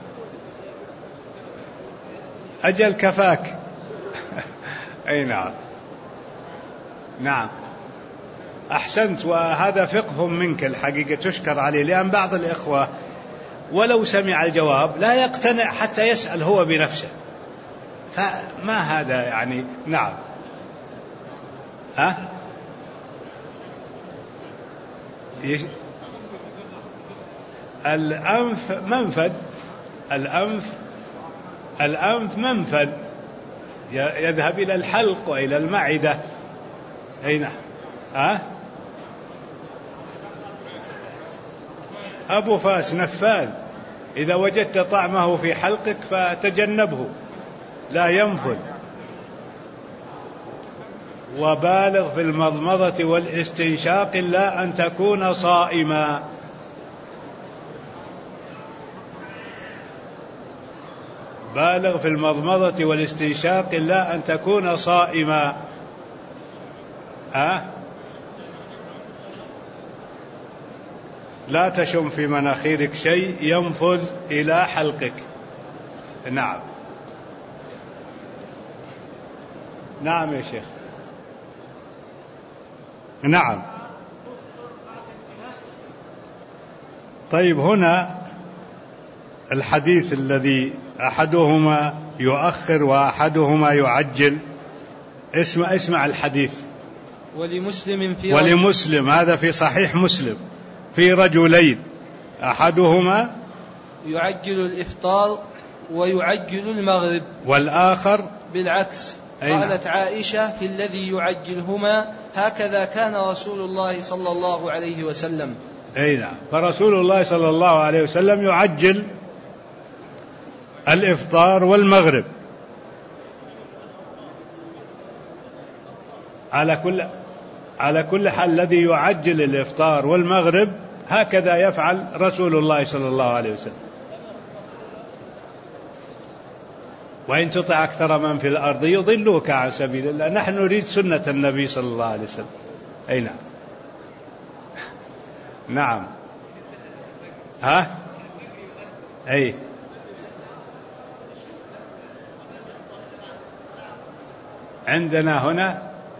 أجل كفاك. أي نعم. نعم أحسنت. وهذا فقه منك الحقيقة تشكر عليه، لأن بعض الإخوة ولو سمع الجواب لا يقتنع حتى يسأل هو بنفسه، فما هذا يعني. نعم. ها؟ الأنف منفذ، الأنف منفذ يذهب إلى الحلق وإلى المعدة. أي نعم. أبو فاس نفاذ، إذا وجدت طعمه في حلقك فتجنبه، لا ينفذ. وبالغ في المضمضة والاستنشاق إلا أن تكون صائما. بالغ في المضمضة والاستنشاق إلا أن تكون صائما. لا تشم في مناخيرك شيء ينفذ إلى حلقك. نعم. نعم يا شيخ. نعم. طيب، هنا الحديث الذي أحدهما يؤخر وأحدهما يعجل، اسمع الحديث. ولمسلم هذا في صحيح مسلم، في رجلين أحدهما يعجل الإفطار ويعجل المغرب، والآخر بالعكس. قالت عائشة في الذي يعجلهما هكذا كان رسول الله صلى الله عليه وسلم. أي نعم. فرسول الله صلى الله عليه وسلم يعجل الإفطار والمغرب. على كل حال الذي يعجل الإفطار والمغرب هكذا يفعل رسول الله صلى الله عليه وسلم. وإن تطع أكثر من في الأرض يضلوك عن سبيل الله. نحن نريد سنة النبي صلى الله عليه وسلم. أي نعم. نعم. أي عندنا هنا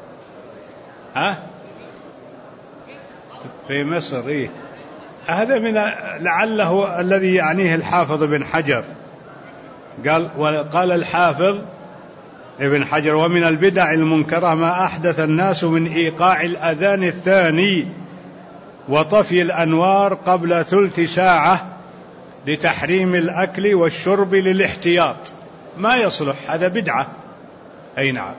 في مصر. هذا من لعله الذي يعنيه الحافظ ابن حجر. قال الحافظ ابن حجر: ومن البدع المنكرة ما أحدث الناس من إيقاع الأذان الثاني وطفي الأنوار قبل ثلث ساعة لتحريم الأكل والشرب للاحتياط. ما يصلح، هذا بدعة. أي نعم.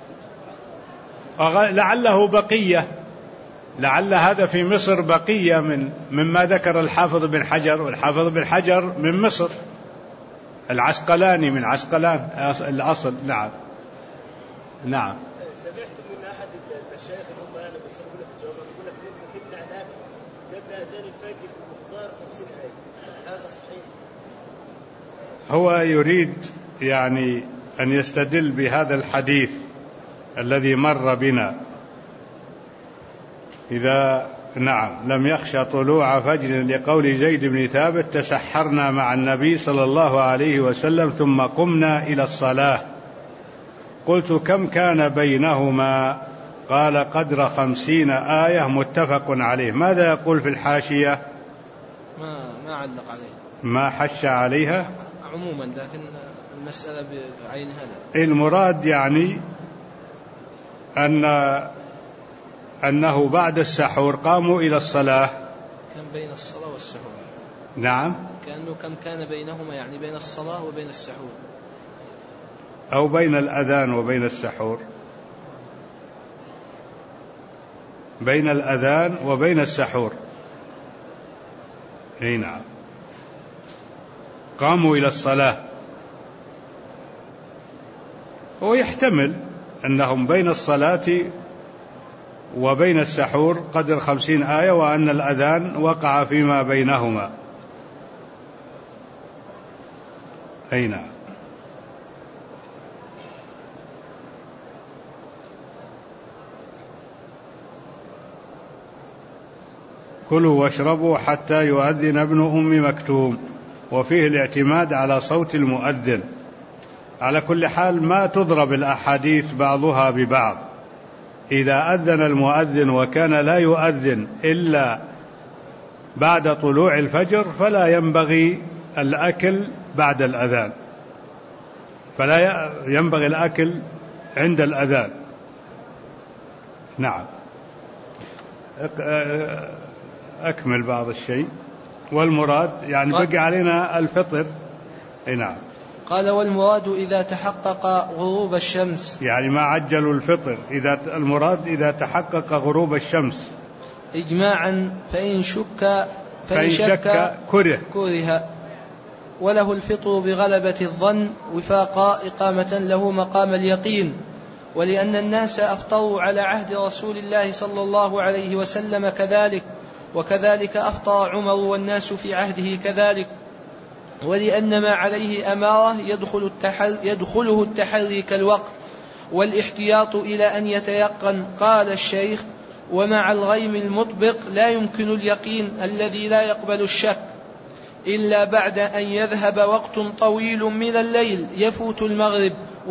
لعله بقية، لعل هذا في مصر بقية مما ذكر الحافظ بن حجر. والحافظ بن حجر من مصر، العسقلاني من عسقلان الأصل. نعم. نعم. سمعت من أحد المشايخ اللي هم أنا بس أقول لك الجواب، يقول لك ممكن تمنع الأكل قبل أذان الفجر بمقدار 50 آية. هذا صحيح؟ هو يريد يعني أن يستدل بهذا الحديث الذي مر بنا: إذا لم يخشى طلوع فجر، لقول زيد بن ثابت: تسحرنا مع النبي صلى الله عليه وسلم ثم قمنا إلى الصلاة. قلت: كم كان بينهما؟ قال: قدر 50 آية متفق عليه. ماذا يقول في الحاشية؟ ما علق عليه، ما حش عليها عموما، لكن المسألة بعينها لا. المراد يعني أنه بعد السحور قاموا إلى الصلاة. كم بين الصلاة والسحور؟ نعم. كأنه كم كان بينهما، يعني بين الصلاة وبين السحور، أو بين الأذان وبين السحور. بين الأذان وبين السحور. أي نعم. قاموا إلى الصلاة. هو يحتمل أنهم بين الصلاة وبين السحور قدر 50 آية، وأن الأذان وقع فيما بينهما. أي نعم. كلوا واشربوا حتى يؤذن ابن أم مكتوم، وفيه الاعتماد على صوت المؤذن. على كل حال ما تضرب الأحاديث بعضها ببعض. إذا أذن المؤذن وكان لا يؤذن إلا بعد طلوع الفجر فلا ينبغي الأكل بعد الأذان، فلا ينبغي الأكل عند الأذان. نعم. أكمل بعض الشيء. والمراد يعني بقي علينا الفطر. نعم. قال والمراد إذا تحقق غروب الشمس، يعني ما عجلوا الفطر، المراد إذا تحقق غروب الشمس إجماعا، فإن شك كره. وله الفطر بغلبة الظن وفاقا إقامة له مقام اليقين، ولأن الناس أفطروا على عهد رسول الله صلى الله عليه وسلم كذلك، وكذلك أفطر عمر والناس في عهده كذلك، ولأن ما عليه أمارة يدخله التحري كالوقت والاحتياط إلى أن يتيقن. قال الشيخ: ومع الغيم المطبق لا يمكن اليقين الذي لا يقبل الشك إلا بعد أن يذهب وقت طويل من الليل يفوت المغرب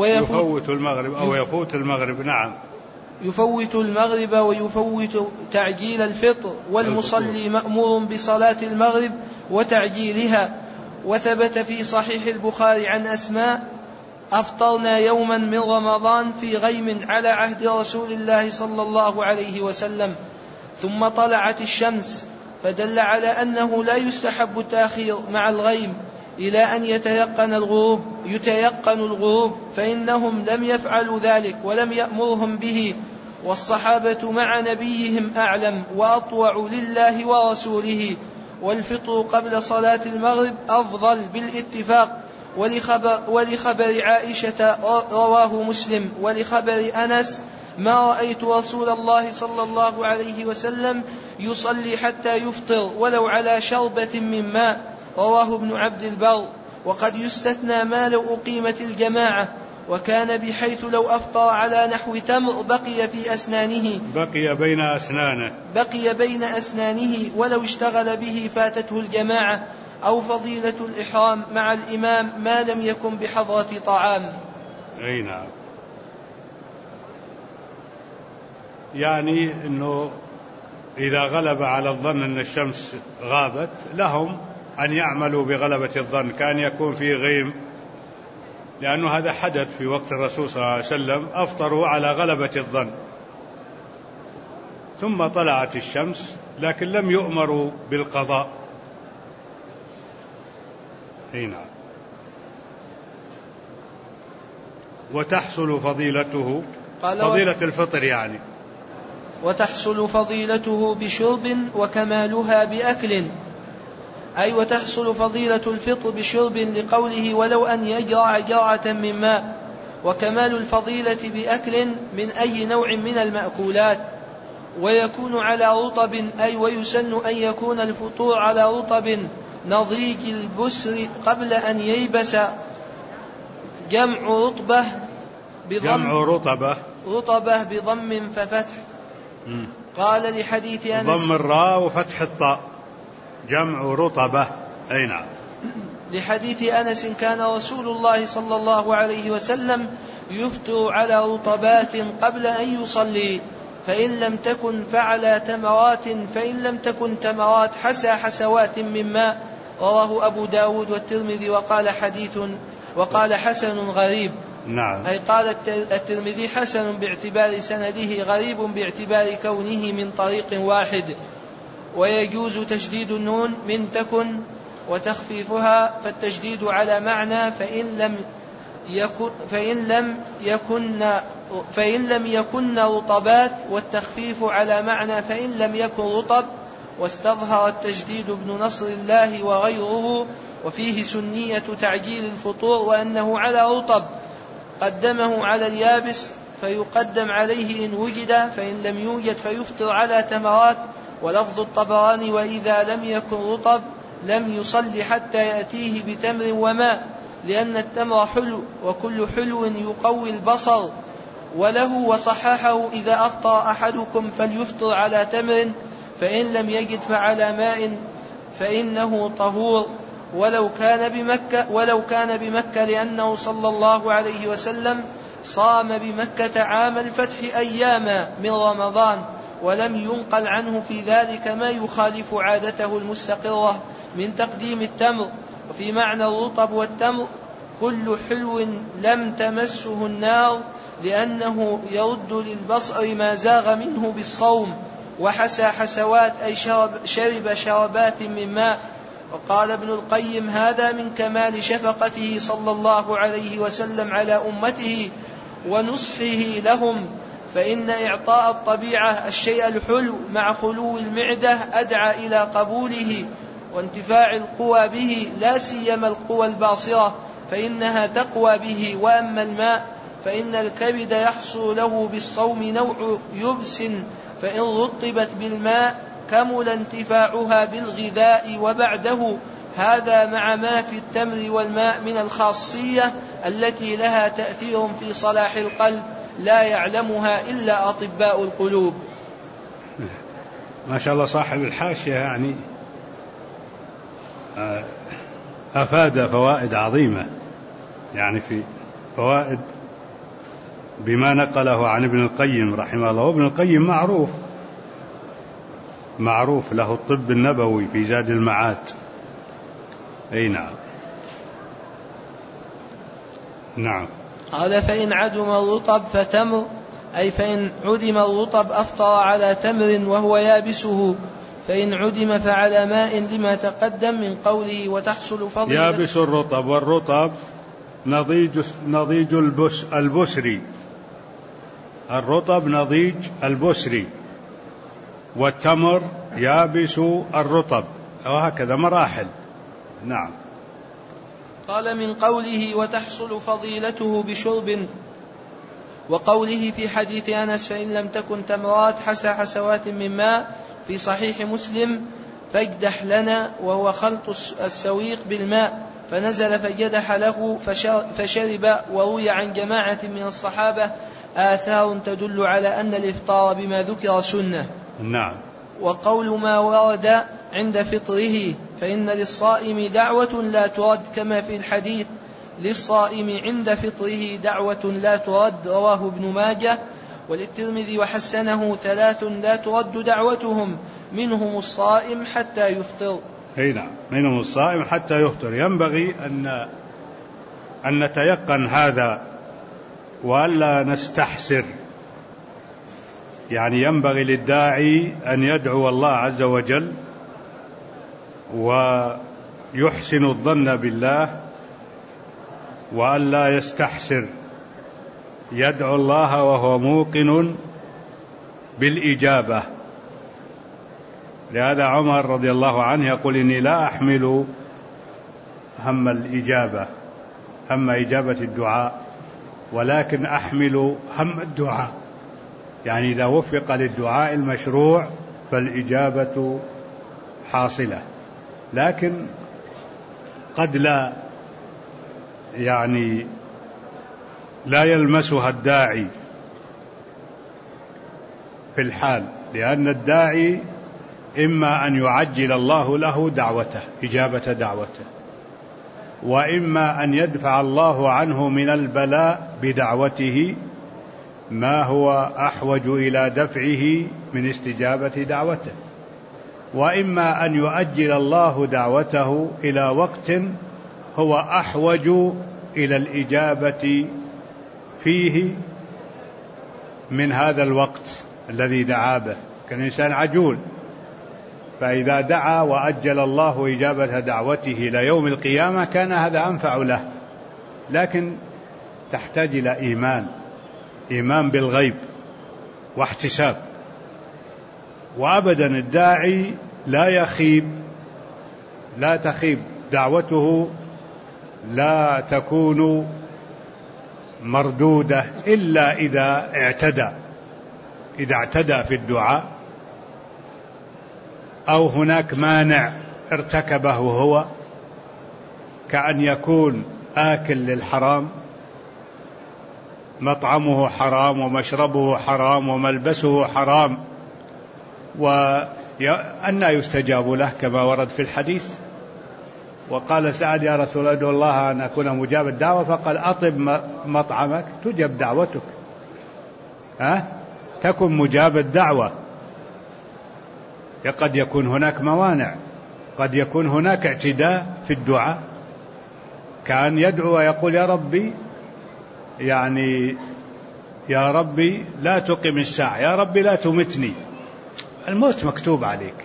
نعم، يفوت المغرب ويفوت تعجيل الفطر، والمصلي مأمور بصلاة المغرب وتعجيلها. وثبت في صحيح البخاري عن أسماء: أفطرنا يوما من رمضان في غيم على عهد رسول الله صلى الله عليه وسلم، ثم طلعت الشمس، فدل على أنه لا يستحب التأخير مع الغيم إلى أن يتيقن الغروب، فإنهم لم يفعلوا ذلك ولم يأمرهم به، والصحابة مع نبيهم أعلم وأطوع لله ورسوله. والفطر قبل صلاة المغرب أفضل بالاتفاق، ولخبر عائشة رواه مسلم، ولخبر أنس: ما رأيت رسول الله صلى الله عليه وسلم يصلي حتى يفطر ولو على شربة من ماء، رواه ابن عبد البر. وقد يستثنى ما لو أقيمت الجماعة، وكان بحيث لو أفطر على نحو تمر بقي بين أسنانه ولو اشتغل به فاتته الجماعة، أو فضيلة الإحرام مع الإمام ما لم يكن بحضرة طعام. أي نعم. يعني أنه إذا غلب على الظن أن الشمس غابت لهم أن يعملوا بغلبة الظن، كان يكون في غيم، لأنه هذا حدث في وقت الرسول صلى الله عليه وسلم، أفطروا على غلبة الظن، ثم طلعت الشمس لكن لم يؤمروا بالقضاء. نعم. وتحصل فضيلته، فضيلة الفطر يعني، وتحصل فضيلته بشرب وكمالها بأكل، أي وتحصل فضيلة الفطر بشرب لقوله: ولو أن يجرع جرعة من ماء. وكمال الفضيلة بأكل من أي نوع من المأكولات، ويكون على رطب، أي ويسن أن يكون الفطور على رطب نضيج البسر قبل أن ييبس. جمع رطبة بضم ففتح. قال لحديث أنس: ضم الراء وفتح الطاء، جمع رطبة. أي نعم. لحديث أنس: كان رسول الله صلى الله عليه وسلم يفطر على رطبات قبل أن يصلي، فإن لم تكن فعلى تمرات، فإن لم تكن تمرات حسى حسوات من ماء، رواه أبو داود والترمذي وقال حسن غريب. نعم. أي قال الترمذي: حسن باعتبار سنده، غريب باعتبار كونه من طريق واحد. ويجوز تشديد النون من تكن وتخفيفها، فالتشديد على معنى فإن لم يكن رطبات، والتخفيف على معنى فإن لم يكن رطب. واستظهر التجديد ابن نصر الله وغيره، وفيه سنية تعجيل الفطور، وأنه على رطب قدمه على اليابس، فيقدم عليه إن وجد، فإن لم يوجد فيفطر على تمرات. ولفظ الطبراني: وإذا لم يكن رطب لم يصلي حتى يأتيه بتمر وماء، لأن التمر حلو وكل حلو يقوي البصر. وله وصححه: إذا أفطر أحدكم فليفطر على تمر، فإن لم يجد فعلى ماء فإنه طهور. ولو كان بمكة لأنه صلى الله عليه وسلم صام بمكة عام الفتح أياما من رمضان، ولم ينقل عنه في ذلك ما يخالف عادته المستقرة من تقديم التمر. وفي معنى الرطب والتمر: كل حلو لم تمسه النار، لأنه يرد للبصر ما زاغ منه بالصوم. وحسى حسوات أي شرب شربات من ماء. وقال ابن القيم: هذا من كمال شفقته صلى الله عليه وسلم على أمته ونصحه لهم، فإن إعطاء الطبيعة الشيء الحلو مع خلو المعدة أدعى إلى قبوله وانتفاع القوى به، لا سيما القوى الباصرة فإنها تقوى به. وأما الماء فإن الكبد يحصل له بالصوم نوع يبس، فإن رطبت بالماء كمل انتفاعها بالغذاء وبعده. هذا مع ما في التمر والماء من الخاصية التي لها تأثير في صلاح القلب لا يعلمها إلا أطباء القلوب. ما شاء الله صاحب الحاشية يعني أفاد فوائد عظيمة، يعني في فوائد بما نقله عن ابن القيم رحمه الله. وابن القيم معروف له الطب النبوي في زاد المعاد. أي نعم. قال: فإن عدم الرطب فتمر، أي فإن عدم الرطب أفطر على تمر وهو يابسه، فإن عدم فعلى ماء، لما تقدم من قوله وتحصل فضيلة. يابس الرطب، والرطب نضيج البسري، الرطب نضيج البسري، والتمر يابس الرطب، وهكذا مراحل. نعم. قال: من قوله وتحصل فضيلته بشرب، وقوله في حديث أنس: فإن لم تكن تمرات حسى حسوات من ماء، في صحيح مسلم: فاجدح لنا، وهو خلط السويق بالماء، فنزل فجدح له فشرب. وروي عن جماعة من الصحابة آثار تدل على أن الإفطار بما ذكر سنة. نعم. وقول ما ورد عند فطره: فإن للصائم دعوة لا ترد، كما في الحديث: للصائم عند فطره دعوة لا ترد، رواه ابن ماجه. وللترمذي وحسنه: 3 لا ترد دعوتهم، منهم الصائم حتى يفطر. نعم، منهم الصائم حتى يفطر. ينبغي أن نتيقن هذا وألا نستحسر، يعني ينبغي للداعي أن يدعو الله عز وجل ويحسن الظن بالله وألا يستحسر، يدعو الله وهو موقن بالإجابة. لهذا عمر رضي الله عنه يقول: إني لا أحمل هم الإجابة، هم إجابة الدعاء، ولكن أحمل هم الدعاء، يعني إذا وفق للدعاء المشروع فالإجابة حاصلة. لكن قد لا يلمسها الداعي في الحال، لأن الداعي إما أن يعجل الله له دعوته، إجابة دعوته، وإما أن يدفع الله عنه من البلاء بدعوته ما هو أحوج إلى دفعه من استجابة دعوته، وإما أن يؤجل الله دعوته إلى وقت هو أحوج إلى الإجابة فيه من هذا الوقت الذي دعا به. كان الإنسان عجول، فإذا دعا وأجل الله إجابة دعوته إلى يوم القيامة كان هذا أنفع له. لكن تحتاج إلى إيمان بالغيب واحتساب. وأبدا الداعي لا تخيب دعوته، لا تكون مردودة إلا إذا اعتدى في الدعاء، أو هناك مانع ارتكبه هو، كأن يكون آكل للحرام، مطعمه حرام ومشربه حرام وملبسه حرام، وأن يستجاب له كما ورد في الحديث. وقال سعد يا رسول الله ادعو الله أن أكون مجاب الدعوة، فقال أطب مطعمك تجب دعوتك، تكن مجاب الدعوة. قد يكون هناك موانع، قد يكون هناك اعتداء في الدعاء، كان يدعو ويقول يا ربي، يعني يا ربي لا تقم الساعة، يا ربي لا تمتني، الموت مكتوب عليك،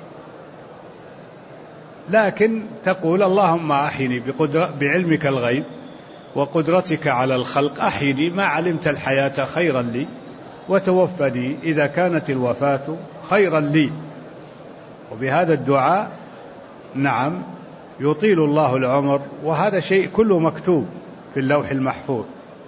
لكن تقول اللهم أحيني بعلمك الغيب وقدرتك على الخلق، أحيني ما علمت الحياة خيرا لي، وتوفني إذا كانت الوفاة خيرا لي. وبهذا الدعاء نعم يطيل الله العمر، وهذا شيء كله مكتوب في اللوح المحفوظ.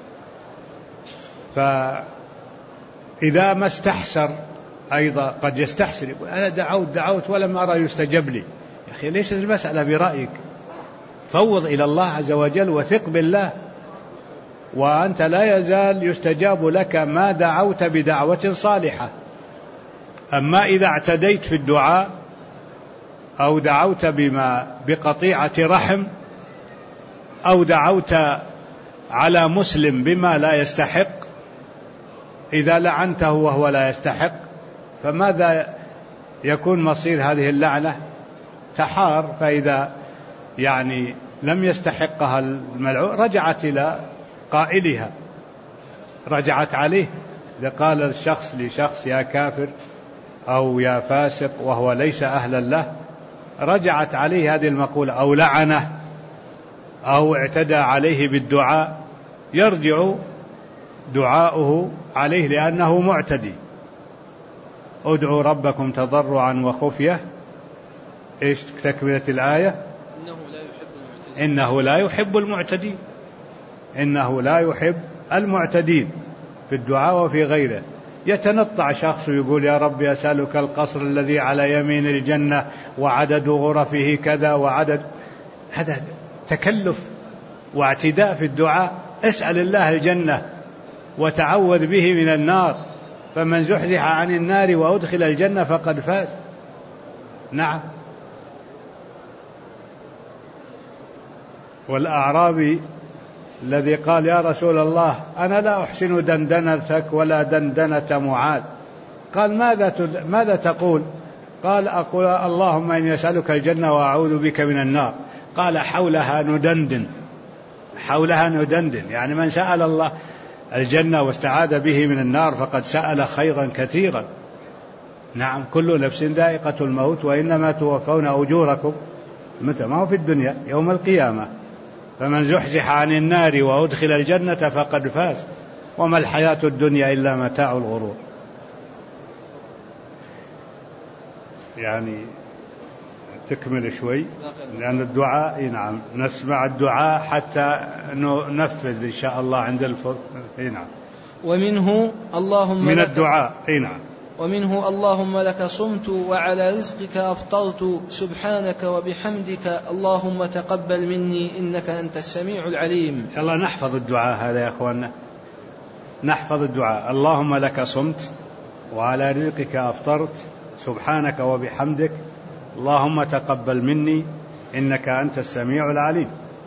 فإذا ما استحسر أيضا قد يستحسر، يقول أنا دعوت ولم أرى يستجب لي. يا أخي ليست المسألة برأيك، فوض إلى الله عز وجل وثق بالله، وأنت لا يزال يستجاب لك ما دعوت بدعوة صالحة. أما إذا اعتديت في الدعاء أو دعوت بقطيعة رحم، أو دعوت على مسلم بما لا يستحق، إذا لعنته وهو لا يستحق، فماذا يكون مصير هذه اللعنة؟ تحار، فإذا يعني لم يستحقها الملعون رجعت إلى قائلها، رجعت عليه. إذا قال الشخص لشخص يا كافر أو يا فاسق وهو ليس أهلا له، رجعت عليه هذه المقولة، أو لعنه أو اعتدى عليه بالدعاء، يرجع دعاؤه عليه لأنه معتدي. ادعوا ربكم تضرعا وخفية، إيش تكملة الآية؟ إنه لا يحب المعتدين، إنه لا يحب المعتدين في الدعاء وفي غيره. يتنطع شخص ويقول يا رب أسألك القصر الذي على يمين الجنة وعدد غرفه كذا وعدد، هذا تكلف واعتداء في الدعاء. اسأل الله الجنة وتعوذ به من النار، فمن زحزح عن النار وأدخل الجنة فقد فاز. نعم. والأعرابي الذي قال يا رسول الله أنا لا أحسن دندنتك ولا دندنة معاذ، قال ماذا تقول؟ قال أقول اللهم إني أسألك الجنة وأعوذ بك من النار. قال حولها ندندن، حولها ندندن، يعني من سأل الله الجنة واستعاذ به من النار فقد سأل خيرا كثيرا. نعم، كل نفس ذائقة الموت وإنما توفون أجوركم متى، ما هو في الدنيا، يوم القيامة. فمن زحزح عن النار وأدخل الجنة فقد فاز، وما الحياة الدنيا إلا متاع الغرور. يعني تكمل شوي لأن الدعاء، نعم نسمع الدعاء حتى ننفذ إن شاء الله عند الفرق. نعم. ومنه اللهم من الدعاء. نعم. ومنه اللهم لك صمت وعلى رزقك أفطرت سبحانك وبحمدك اللهم تقبل مني إنك أنت السميع العليم. يلا نحفظ الدعاء هذا يا أخوانا، نحفظ الدعاء. اللهم لك صمت وعلى رزقك أفطرت سبحانك وبحمدك اللهم تقبل مني إنك أنت السميع العليم.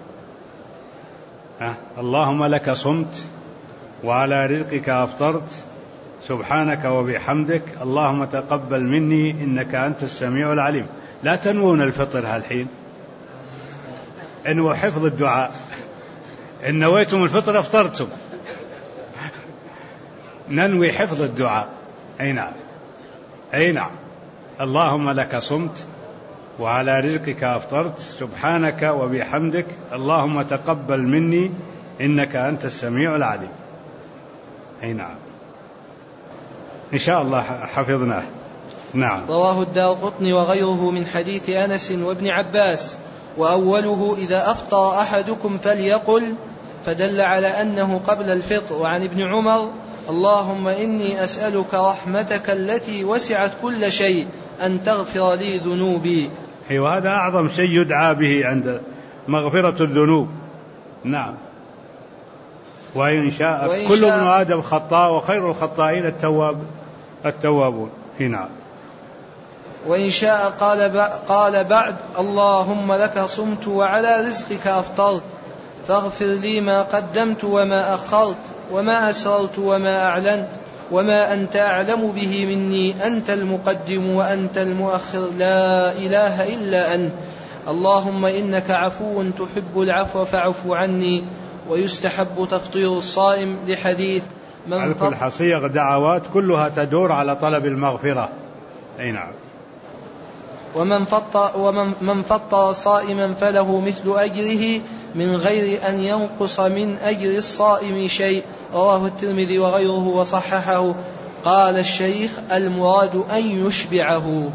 اللهم لك صمت وعلى رزقك أفطرت سبحانك وبحمدك اللهم تقبل مني إنك أنت السميع العليم. لا تنوون الفطر هالحين، انووا حفظ الدعاء. إن نويتم الفطر افطرتم، ننوي حفظ الدعاء. أي نعم، أي نعم. اللهم لك صمت وعلى رزقك أفطرت سبحانك وبحمدك اللهم تقبل مني إنك أنت السميع العليم. أي نعم، إن شاء الله حفظناه. نعم. رواه الدارقطني وغيره من حديث أنس وابن عباس، وأوله إذا أفطر أحدكم فليقل فدل على أنه قبل الفطر. وعن ابن عمر: اللهم إني أسألك رحمتك التي وسعت كل شيء أن تغفر لي ذنوبي. وهذا أعظم شيء يدعى به عند مغفرة الذنوب. نعم. وإن شاء كل ابن آدم خطاء وخير الخطائين التوابون. نعم. وإن شاء قال بعد: اللهم لك صمت وعلى رزقك أفطرت، فاغفر لي ما قدمت وما أخرت وما أسررت وما أعلنت وما أنت أعلم به مني، أنت المقدم وأنت المؤخر، لا إله إلا أنت. اللهم إنك عفو تحب العفو فاعف عني. ويستحب تفطير الصائم لحديث على كل حصيغ دعوات كلها تدور على طلب المغفرة. أي نعم. ومن فطر صائما فله مثل أجره من غير أن ينقص من أجر الصائم شيء. رواه الترمذي وغيره وصححه. قال الشيخ: المراد أن يشبعه.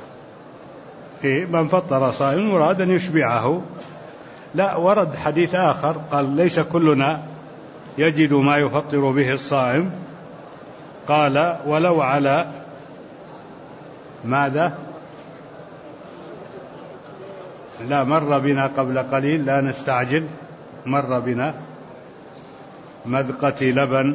من فطر صائم مراد أن يشبعه. لا، ورد حديث آخر قال: ليس كلنا يجد ما يفطر به الصائم. قال: ولو على ماذا؟ لا، مر بنا قبل قليل، لا نستعجل، مر بنا مذقة لبن.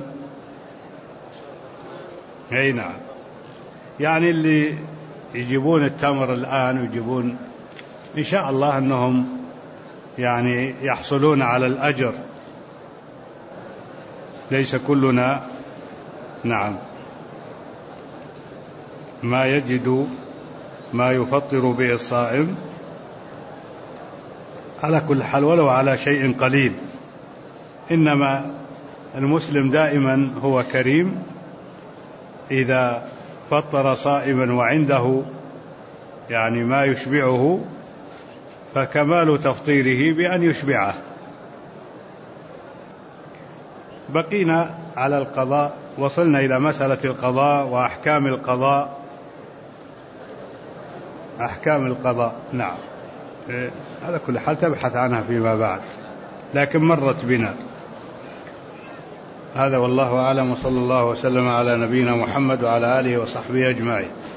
أي نعم. يعني اللي يجيبون التمر الآن ويجيبون إن شاء الله أنهم يعني يحصلون على الأجر. ليس كلنا نعم ما يجد ما يفطر به الصائم على كل حال ولو على شيء قليل. إنما المسلم دائما هو كريم إذا فطر صائما وعنده يعني ما يشبعه، فكمال تفطيره بأن يشبعه. بقينا على القضاء، وصلنا إلى مسألة القضاء وأحكام القضاء. أحكام القضاء نعم، على كل حال تبحث عنها فيما بعد، لكن مرت بنا. هذا والله أعلم، وصلى الله وسلم على نبينا محمد وعلى آله وصحبه أجمعين.